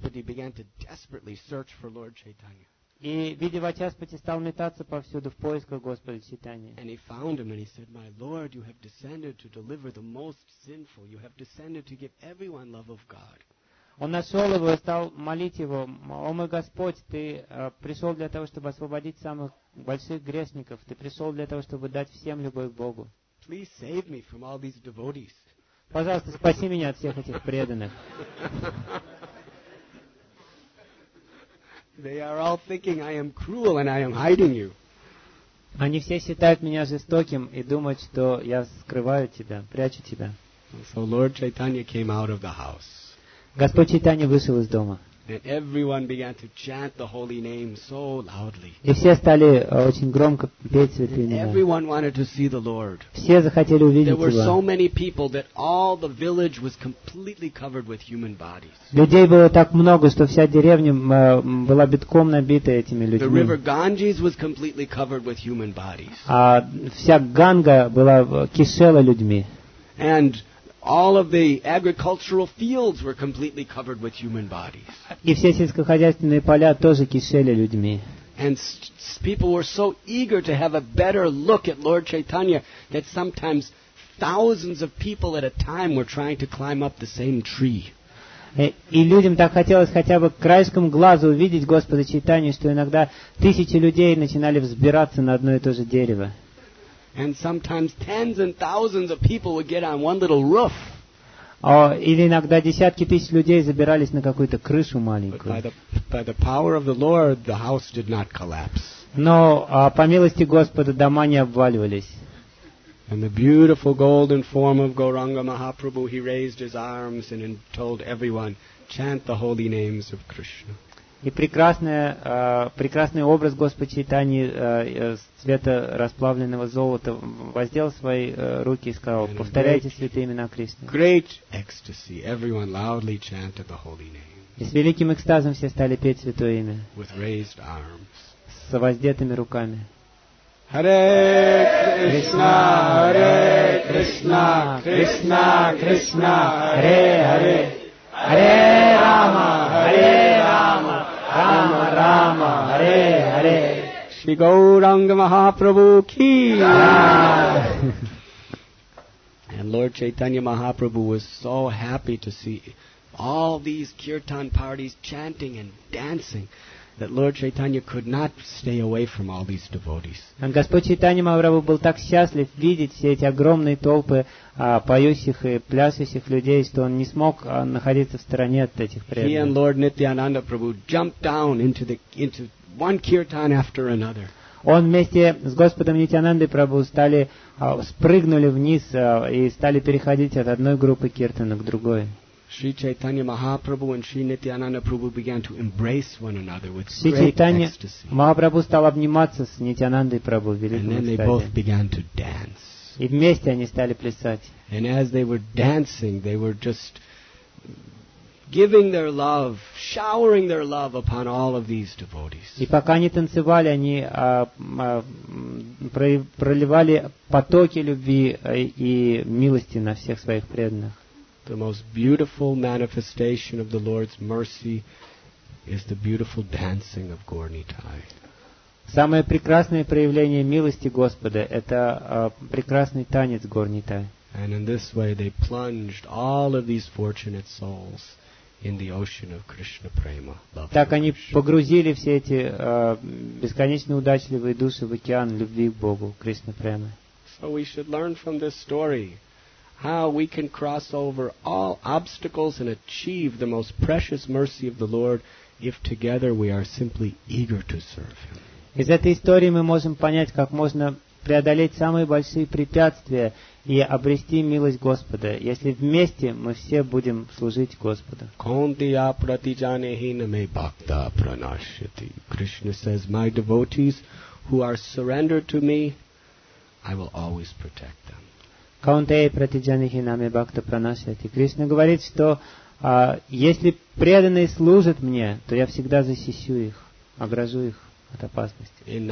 Гангу. И Видьявачаспати стал метаться повсюду в поисках Господа Чайтаньи. And he found him and he said, "My Lord, you have descended to deliver the most sinful. You have descended to give everyone love of God." Он нашел его и стал молить его: «О мой Господь, ты пришел для того, чтобы освободить самых больших грешников. Ты пришел для того, чтобы дать всем любовь к Богу. Please save me from all these devotees." Пожалуйста, спаси меня от всех этих преданных. They are all thinking I am cruel and I am hiding you. Они все считают меня жестоким и думают, что я скрываю тебя, прячу тебя. So Lord Chaitanya came out of the house. Господь Чайтанья вышел из дома. And everyone began to chant the holy name so loudly. И все стали очень громко петь святые имена. Everyone wanted to see the Lord. Все захотели увидеть There were so его. many people that all the village was completely covered with human bodies. Людей было так много, что вся деревня была битком набита этими The людьми. river Ganges was completely covered with human bodies. А вся Ганга была кишела людьми. And all of the agricultural fields were completely covered with human bodies. И все сельскохозяйственные поля тоже кишели людьми. And people were so eager to have a better look at Lord Chaitanya that sometimes thousands of people at a time were trying to climb up the same tree. И людям так хотелось хотя бы краешком глаза увидеть Господа Чайтанью, что иногда тысячи людей начинали взбираться на одно и то же дерево. And sometimes tens and thousands of people would get on one little roof. Или иногда десятки тысяч людей забирались на какую-то крышу маленькую. By the power of the Lord, the house did not collapse. Но по милости Господа дома не обваливались. And the beautiful golden form of Gauranga Mahaprabhu, he raised his arms and told everyone, chant the holy names of Krishna. И прекрасный образ Господа Чайтаньи цвета расплавленного золота воздел свои руки и сказал: повторяйте святые имена Кришны. Great ecstasy, everyone loudly chanted the holy name. И с великим экстазом все стали петь святое имя. With raised arms. С воздетыми руками. Hare Krishna, Hare Krishna, Krishna Krishna, Hare Hare, Hare Rama, Hare Rama, Rama Rama, Hare Hare. Shri Gauranga Mahaprabhu ki. And Lord Chaitanya Mahaprabhu was so happy to see all these kirtan parties chanting and dancing that Lord Chaitanya could not stay away from all these devotees. Господь Чайтанья Махапрабху был так счастлив видеть все эти огромные толпы поющих и пляшущих людей, что он не смог находиться в стороне от этих He and преданных. Lord Nityananda Prabhu jumped down into one kirtan after another. Он вместе с Господом Нитьянандой Прабху спрыгнули вниз и стали переходить от одной группы киртана к другой. Sri Chaitanya Mahaprabhu and Sri Nityananda Prabhu began to embrace one another with Шри great Чайтанья ecstasy. Махапрабху стал обниматься с Нитьянандой Прабху в And великом then they both экстазе. began to dance. И вместе они стали плясать. And as they were dancing, they were just giving their love, showering their love upon all of these devotees. И пока они танцевали, они проливали потоки любви и милости на всех своих преданных. The most beautiful manifestation of the Lord's mercy is the beautiful dancing of Gaur Nitai. Самое прекрасное проявление милости Господа — это прекрасный танец Гор Нитай. And in this way they plunged all of these fortunate souls in the ocean of Krishna Prema. Love Так for они Krishna. погрузили все эти бесконечно удачливые души в океан любви к Богу, Кришна Премы. So we should learn from this story how we can cross over all obstacles and achieve the most precious mercy of the Lord if together we are simply eager to serve Him. Из этой истории мы можем понять, как можно преодолеть самые большие препятствия и обрести милость Господа, если вместе мы все будем служить Господу. Kaunteya pratijanehi name bhakta pranashyati. Krishna says, my devotees who are surrendered to me, I will always protect them. Каунтей пратиджанихи нами бхакта пранашяти. Кришна говорит, что если преданные служат мне, то я всегда защищу их, огражу их от опасности. In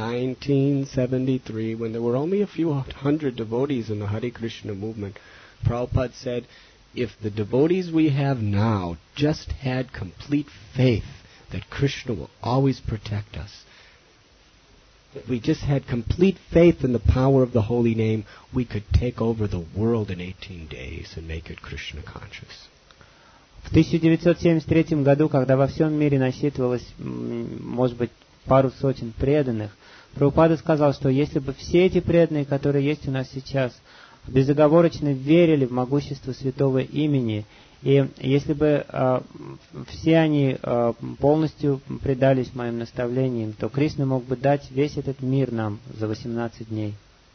1973, when there were only a few hundred devotees in the Hare Krishna movement, Prabhupada said, if the devotees we have now just had complete faith that Krishna will always protect us, if we just had complete faith in the power of the holy name, we could take over the world in 18 days and make it Krishna conscious. В 1973 году, когда во всем мире насчитывалось, может быть, пару сотен преданных, Прабхупада сказал, что если бы все эти преданные, которые есть у нас сейчас, безоговорочно верили в могущество святого имени, и если бы все они полностью предались моим наставлениям, то Кришна мог бы дать весь этот мир нам за 18 дней.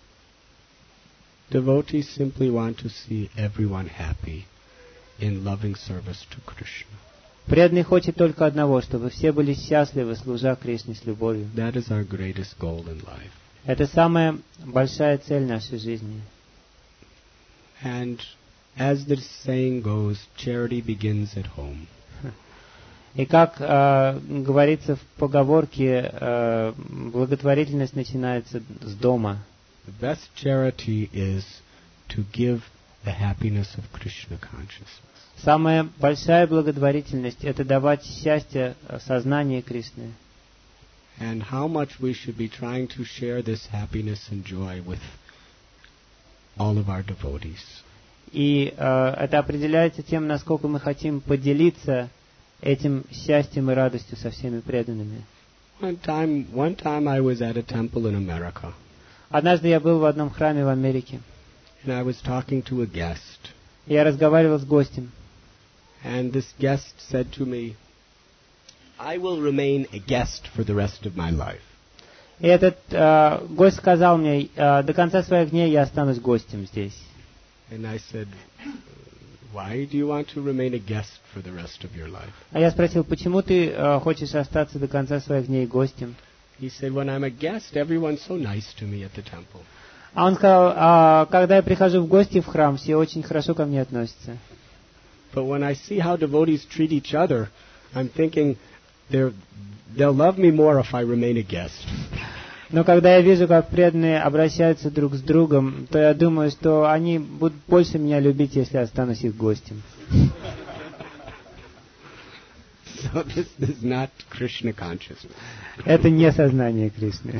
Devotees simply want to see everyone happy in loving service to Krishna. Преданный хочет только одного, чтобы все были счастливы, служа Кришне с любовью. That is our greatest goal in life. Это самая большая цель нашей жизни. And as the saying goes, charity begins at home. И как говорится в поговорке, благотворительность начинается с дома. The best charity is to give the happiness of Krishna consciousness. Самая большая благотворительность — это давать счастье сознанию Кришны. And how much we should be trying to share this happiness and joy with all of our devotees. И это определяется тем, насколько мы хотим поделиться этим счастьем и радостью со всеми преданными. One time I was at a temple in America, Однажды я был в одном храме в Америке. and I was talking to a guest. И я разговаривал с гостем. And this guest said to me, I will remain a guest for the rest of my life. И этот гость сказал мне, до конца своих дней я останусь гостем здесь. And I said, why do you want to remain a guest for the rest of your life? А я спросил, почему ты хочешь остаться до конца своих дней гостем? He said, when I'm a guest, everyone's so nice to me at the temple. А он сказал, когда я прихожу в гости в храм, все очень хорошо ко мне относятся. But when I see how devotees treat each other, I'm thinking they'll love me more if I remain a guest. Но когда я вижу, как преданные обращаются друг с другом, то я думаю, что они будут больше меня любить, если я останусь их гостем. So this is not Krishna consciousness. Это не сознание Кришны.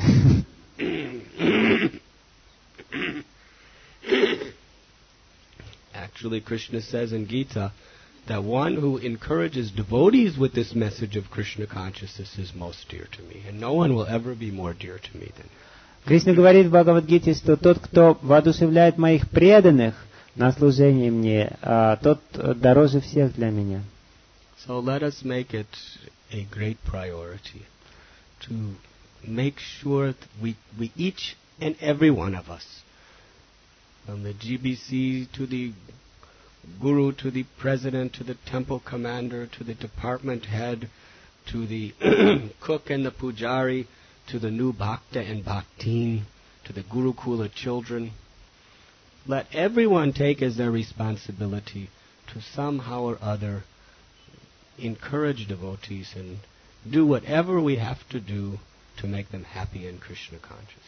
Actually, Krishna says in Gita that one who encourages devotees with this message of Krishna consciousness is most dear to me, and no one will ever be more dear to me than him. Кришна говорит в Бхагавад-гите, что тот, кто воодушевляет моих преданных на служение мне, тот дороже всех для меня. So let us make it a great priority to make sure that we each and every one of us, from the GBC to the Guru, to the President, to the Temple Commander, to the Department Head, to the Cook and the Pujari, to the new Bhakta and Bhaktin, to the Gurukula children, let everyone take as their responsibility to somehow or other encourage devotees and do whatever we have to do to make them happy in Krishna consciousness.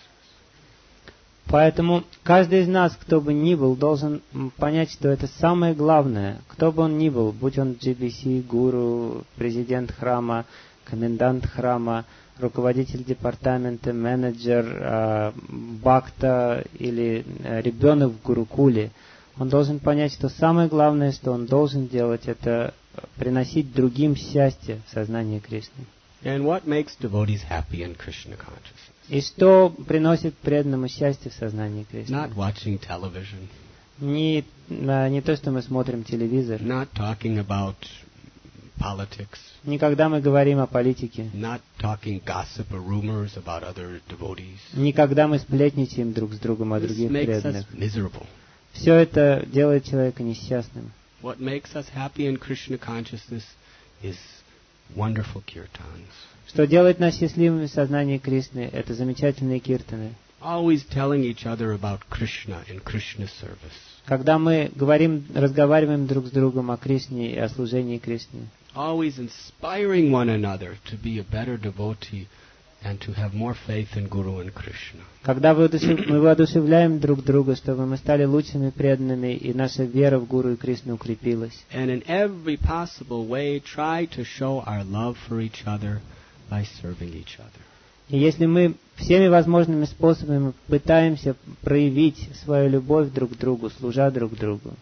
Поэтому каждый из нас, кто бы ни был, должен понять, что это самое главное. Кто бы он ни был, будь он GBC, гуру, президент храма, комендант храма, руководитель департамента, менеджер, бхакта или ребенок в Гурукуле, он должен понять, что самое главное, что он должен делать, это приносить другим счастье в сознании Кришны. And what makes devotees happy in Krishna consciousness? И что приносит преданному счастье в сознании Кришны? Not watching television. Не то, что мы смотрим телевизор. Not talking about politics. Не когда мы говорим о политике. Not talking gossip or rumors about other devotees. Не когда мы сплетничаем друг с другом о This других makes преданных. us miserable. Все это делает человека несчастным. What makes us happy in Krishna consciousness is wonderful kirtans. Что делает нас счастливыми в сознании Кришны, это замечательные киртаны. Always telling each other about Krishna and Krishna service. Когда мы разговариваем друг с другом о Кришне и о служении Кришне. Always inspiring one another to be a better devotee and to have more faith in Guru and Krishna. Когда мы воодушевляем друг друга, чтобы мы стали лучшими преданными, и наша вера в Гуру и Кришну укрепилась. And in every possible way try to show our love for each other by serving each other. И если мы всеми возможными способами пытаемся проявить свою любовь друг к другу, служа друг другу.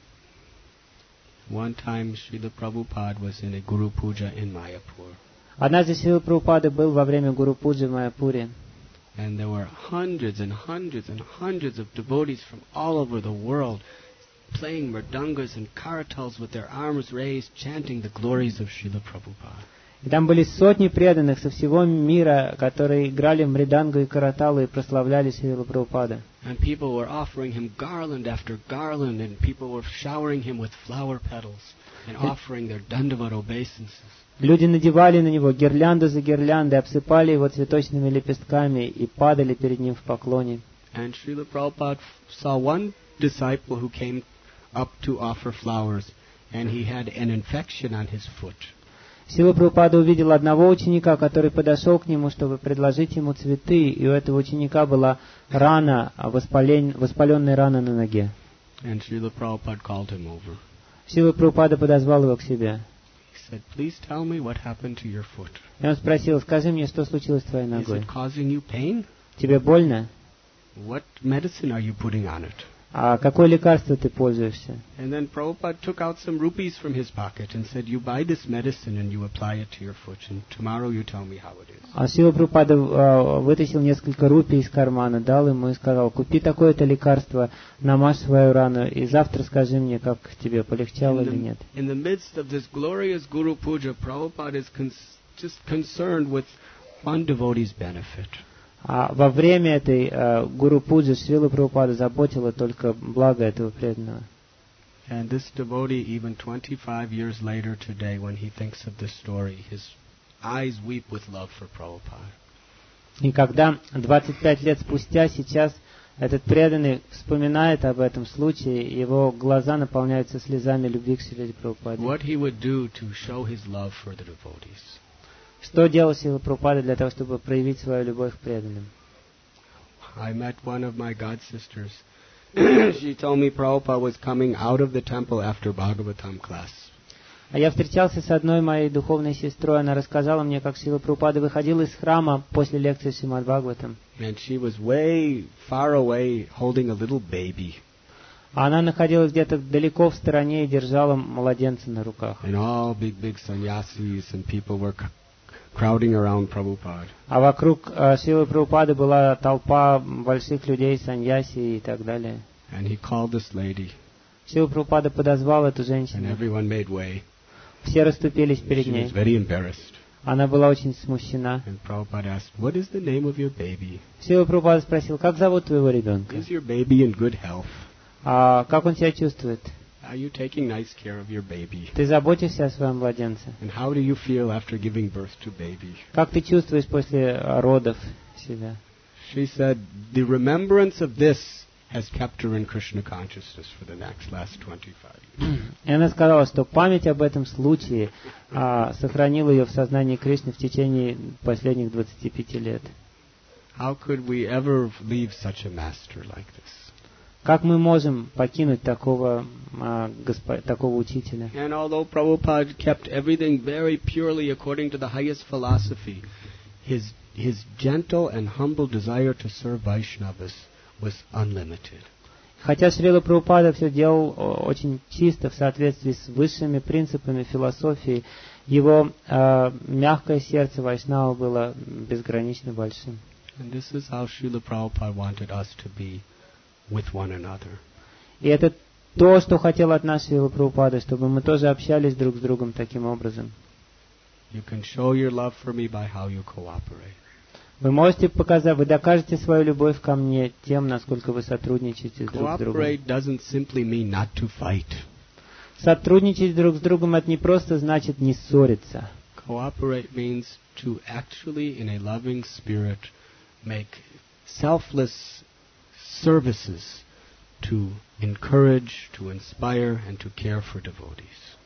One time Srila Prabhupada was in a Guru Puja in Mayapur. Однажды Шрила Прабхупада был во время Гуру Пуджи в Майяпуре. And there were hundreds and hundreds and hundreds of devotees from all over the world playing mridangas and karatals with their arms raised, chanting the glories of Srila Prabhupada. И там были сотни преданных со всего мира, которые играли в мридангу и караталу и прославляли Шрилу Прабхупада. And people were offering him garland after garland, and people were showering him with flower petals and offering their dandavat obeisances. Люди надевали на него гирлянду за гирляндой, обсыпали его цветочными лепестками и падали перед ним в поклоне. And Srila Prabhupada saw one disciple who came up to offer flowers, and he had an infection on his foot. Шрила Прабхупада увидел одного ученика, который подошел к нему, чтобы предложить ему цветы, и у этого ученика была рана, воспаленная рана на ноге. And Srila Prabhupada called him over. Шрила Прабхупада подозвал его к себе. He said, "Please tell me what happened to your foot. И он спросил: скажи мне, что случилось с твоей Is ногой? it causing you pain? Тебе больно? What medicine are you putting on it?" А какое лекарство ты пользуешься? And then Prabhupada took out some rupees from his pocket and said, "You buy this medicine and you apply it to your foot, and tomorrow you tell me how it is." А Шрила Прабхупада вытащил несколько рупий из кармана, дал ему и сказал: купи такое-то лекарство, намажь свою рану, и завтра скажи мне, как тебе, полегчало или нет. In the midst of this glorious Guru Puja, Prabhupada is just concerned with one devotee's benefit. А во время этой Гуру Пуджи Шрила Прабхупада заботила только благо этого преданного. And this devotee, even 25 years later today, when he thinks of this story, his eyes weep with love for Prabhupada. И когда 25 лет спустя сейчас этот преданный вспоминает об этом случае, его глаза наполняются слезами любви к Шриле Прабхупаде. What he would do to show his love for the devotees. Что делал Шрила Прабхупада для того, чтобы проявить свою любовь к преданным? I met one of my god sisters. She told me Prabhupada was coming out of the temple after Bhagavatam class. А я встречался с одной моей духовной сестрой, она рассказала мне, как Шрила Прабхупада выходил из храма после лекции Шримад Бхагаватам. And she was way far away holding a little baby. А она находилась где-то далеко в стороне и держала младенца на руках. And all big sannyasis and people were crowding around Prabhupada. А вокруг Шрилы Прабхупады была толпа больших людей, саньяси и так далее. And he called this lady, Шрила Прабхупада подозвал эту and женщину. everyone made way. Все расступились перед She was ней. very embarrassed. Она была очень смущена. And Prabhupada asked, "What is the name of your baby? Шрила Прабхупада спросил, как зовут твоего ребенка? Is your baby in good health? А как он себя чувствует? Are you taking nice care of your baby? Ты заботишься о своем младенце? And how do you feel after giving birth to baby?" Как ты чувствуешь после родов себя? She said, "The remembrance of this has kept her in Krishna consciousness for the last 25 years." И она сказала, что память об этом случае сохранила ее в сознании Кришны в течение последних 25 лет. How could we ever leave such a master like this? Как мы можем покинуть такого учителя? And although Prabhupada kept everything very purely according to the highest philosophy, his gentle and humble desire to serve Vaishnavas was unlimited. Хотя Шрила Прабхупада все делал очень чисто в соответствии с высшими принципами философии, его мягкое сердце Вайшнава было безгранично большим. And this is how Srila Prabhupada wanted us to be with one another. И это то, что хотел от нас Шрила Прабхупада, чтобы мы тоже общались друг с другом таким образом. You can show your love for me by how you cooperate. Вы можете показать, вы докажете свою любовь ко мне тем, насколько вы сотрудничаете друг с другом. Cooperate doesn't simply mean not to fight. Сотрудничать друг с другом это не просто значит не ссориться. Cooperate means to actually, in a loving spirit, make selfless services to encourage, to inspire, and to care for devotees.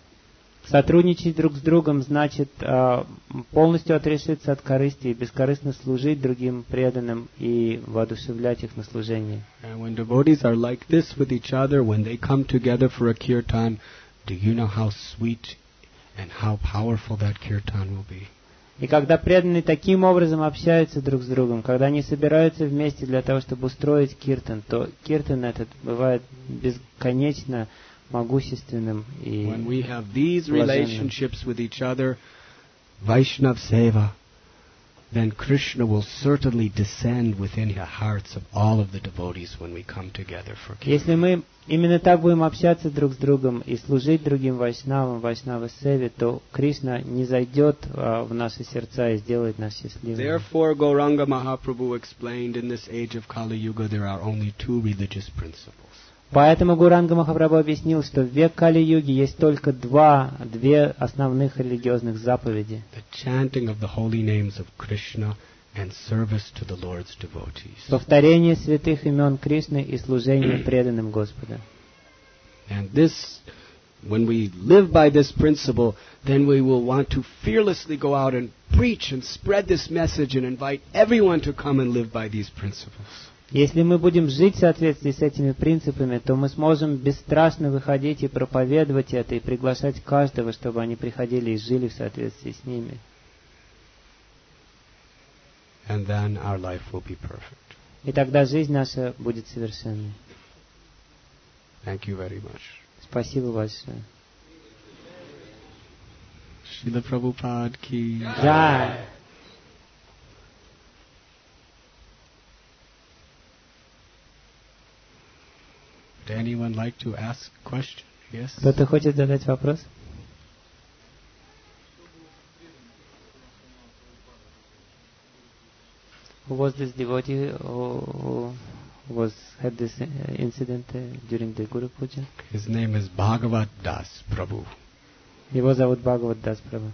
Сотрудничать друг с другом значит полностью отрешиться от корысти и бескорыстно служить другим преданным и воодушевлять их на служение. And when devotees are like this with each other, when they come together for a kirtan, do you know how sweet and how powerful that kirtan will be? И когда преданные таким образом общаются друг с другом, когда они собираются вместе для того, чтобы устроить киртан, то киртан этот бывает бесконечно могущественным и When we have these блаженным. relationships with each other, Vaishnav Seva, then Krishna will certainly descend within the hearts of all of the devotees when we come together for Если kirtan. мы именно так будем общаться друг с другом и служить другим вайшнавам, вайшнава-севе, то Кришна не зайдет в наши сердца и сделает нас счастливыми. Therefore, Gauranga Mahaprabhu explained, in this age of Kali Yuga there are only two religious principles. Поэтому Гуранга Махапрабху объяснил, что в век Кали-юги есть только две основных религиозных заповеди. The chanting of the holy names of Krishna and service to the Lord's devotees. Повторение святых имен Кришны и служение преданным Господа. And this, when we live by this principle, then we will want to fearlessly go out and preach and spread this message and invite everyone to come and live by these principles. Если мы будем жить в соответствии с этими принципами, то мы сможем бесстрашно выходить и проповедовать это, и приглашать каждого, чтобы они приходили и жили в соответствии с ними. And then our life will be perfect. И тогда жизнь наша будет совершенной. Thank you very much. Спасибо большое. Srila Prabhupada ki. Джай! Would anyone like to ask a question? Yes? Кто-то хочет задать вопрос? Who was this devotee who had this incident during the Guru Puja? His name is Bhagavat Das Prabhu. Его зовут Бхагават Дас Прабху.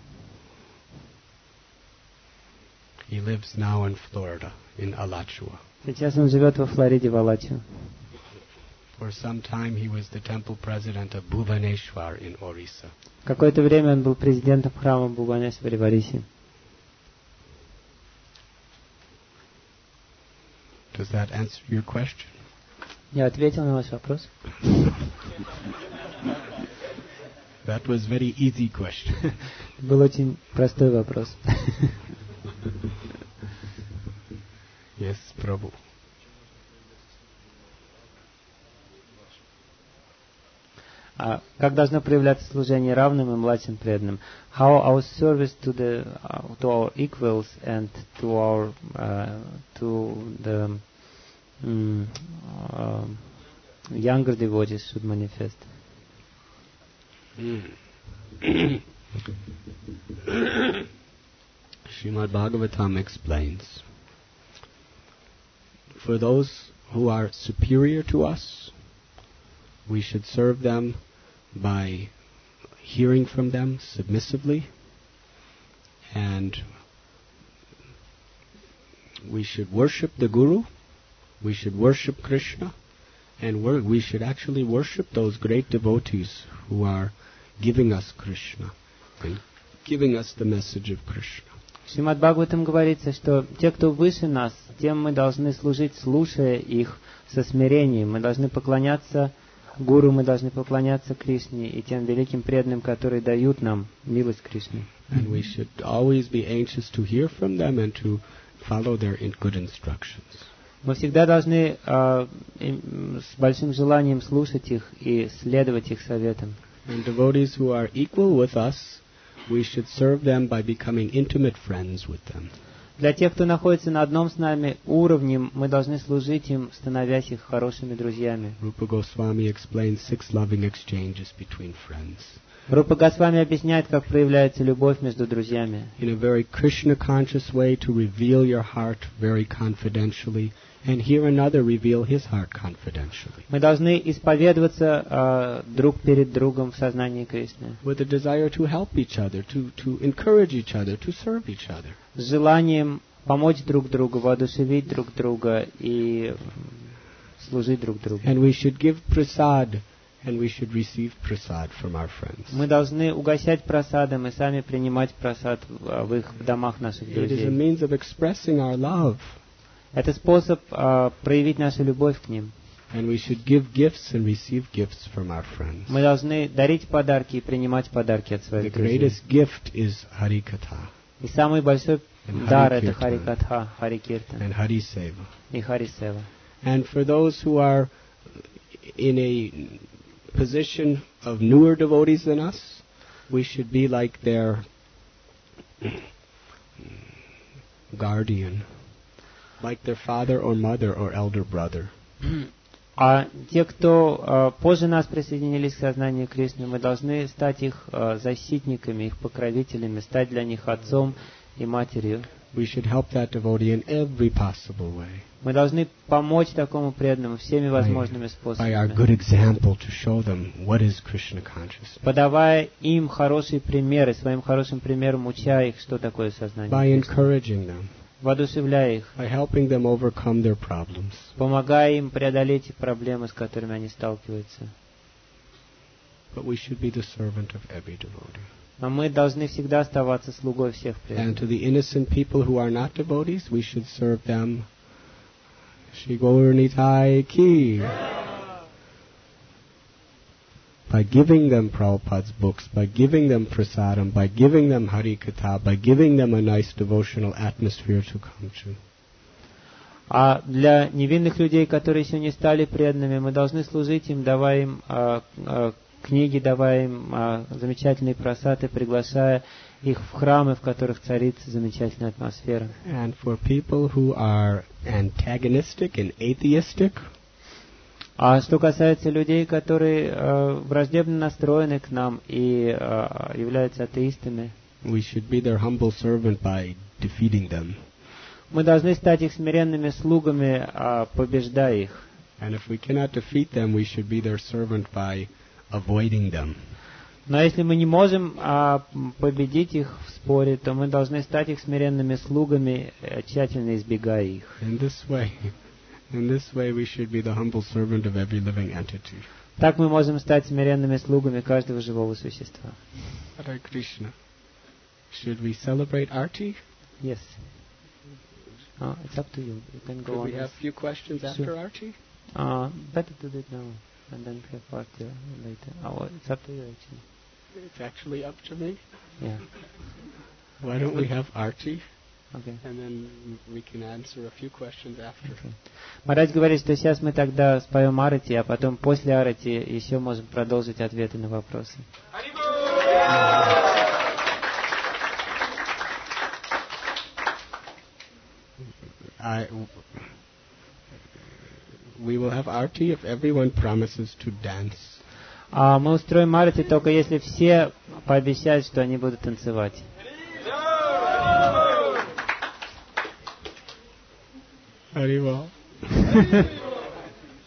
He lives now in Florida, in Alachua. Сейчас он живет во Флориде, в Алачу. For some time he was the temple president of Bhuvaneshwar in Orissa. Какое-то время он был президентом храма Бхуванешвари в Орисе. Does that answer your question? Я ответил на ваш вопрос. That was very easy question. Это был очень простой вопрос. Yes, Prabhu. как должно проявляться служение равным и младшим преданным. How our service to our equals and to the younger devotees should manifest. Srimad Bhagavatam explains, for those who are superior to us, we should serve them by hearing from them submissively, and we should worship the Guru, we should worship Krishna, and we should actually worship those great devotees who are giving us Krishna and giving us the message of Krishna. В Шримад Бхагаватам говорится, что те, кто выше нас, тем мы должны служить, слушая их со смирением. Мы должны поклоняться Гуру, мы должны поклоняться Кришне и тем великим преданным, которые дают нам милость Кришны. And we should always be anxious to hear from them and to follow their good instructions. Мы всегда должны с большим желанием слушать их и следовать их советам. And devotees who are equal with us, we should serve them by becoming intimate friends with them. Для тех, кто находится на одном с нами уровне, мы должны служить им, становясь их хорошими друзьями. Rupa Goswami explains 6 loving exchanges between friends. Рупа Госвами объясняет, как проявляется любовь между друзьями. In a very Krishna-conscious way, to reveal your heart very confidentially, and hear another reveal his heart confidentially. Мы должны исповедоваться друг перед другом в сознании Кришны. With a desire to help each other, to encourage each other, to serve each other. С желанием помочь друг другу, воодушевить друг друга и служить друг другу. And we should give prasad, and we should receive prasad from our friends. Мы должны угощать прасадом и сами принимать прасад в их домах наших It is a друзей. means of expressing our love. Это способ проявить нашу любовь к ним. And we should give gifts and receive gifts from our friends. Мы должны дарить подарки и принимать подарки от The своих друзей. greatest gift is Harikatha И самый большой And дар Hari это Kirtan. Харикатха, Харикиртан and Hariseva. и Харисева. And for those who are in a position of newer devotees than us, we should be like their guardian, like their father or mother or elder brother. А те, кто позже нас присоединились к сознанию Кришны, мы должны стать их защитниками, их покровителями, стать для них отцом и матерью. We should help that devotee in every possible way. Мы должны помочь такому преданному всеми возможными By our good способами, example to show them what is Krishna consciousness. подавая им хорошие примеры, своим хорошим примером уча их, что такое сознание By Кришны, encouraging them. воодушевляя их, By helping them overcome their problems. помогая им преодолеть те проблемы, с которыми они сталкиваются. But we should be the servant of every devotee. Но мы должны всегда оставаться слугой всех And преданных. to the innocent people who are not devotees, we should serve them. Shri Gaur Nitai Ki. By giving them Prabhupada's books, by giving them prasadam, by giving them Hari Katha, by giving them a nice devotional atmosphere to come to. А для невинных людей, которые еще не стали преданными, мы должны служить им, давая им книги, давая им замечательные просады, приглашая их в храмы, в которых царит замечательная атмосфера. And for people who are antagonistic and atheistic, А что касается людей, которые враждебно настроены к нам и являются атеистами, we should be their humble servant by defeating them. мы должны стать их смиренными слугами, побеждая их. And if we cannot defeat them, we should be their servant by avoiding them. Но если мы не можем победить их в споре, то мы должны стать их смиренными слугами, тщательно избегая их. In this way we should be the humble servant of every living entity. Так мы можем стать смиренными слугами каждого живого существа. Hare Krishna. Should we celebrate Arti? Yes. It's up to you. You can go Could on. we have a few questions after Arti? Better to do it now, and then have party later. It's up to you actually. It's actually up to me. Yeah. Why don't we have Arti? Okay. and then we can answer a few questions after. Okay. Марадж говорит, что сейчас мы тогда споем арати, а потом после арати еще можем продолжить ответы на вопросы. We will have arati if everyone promises to dance. А мы устроим арати только если все пообещают, что они будут танцевать. Very well.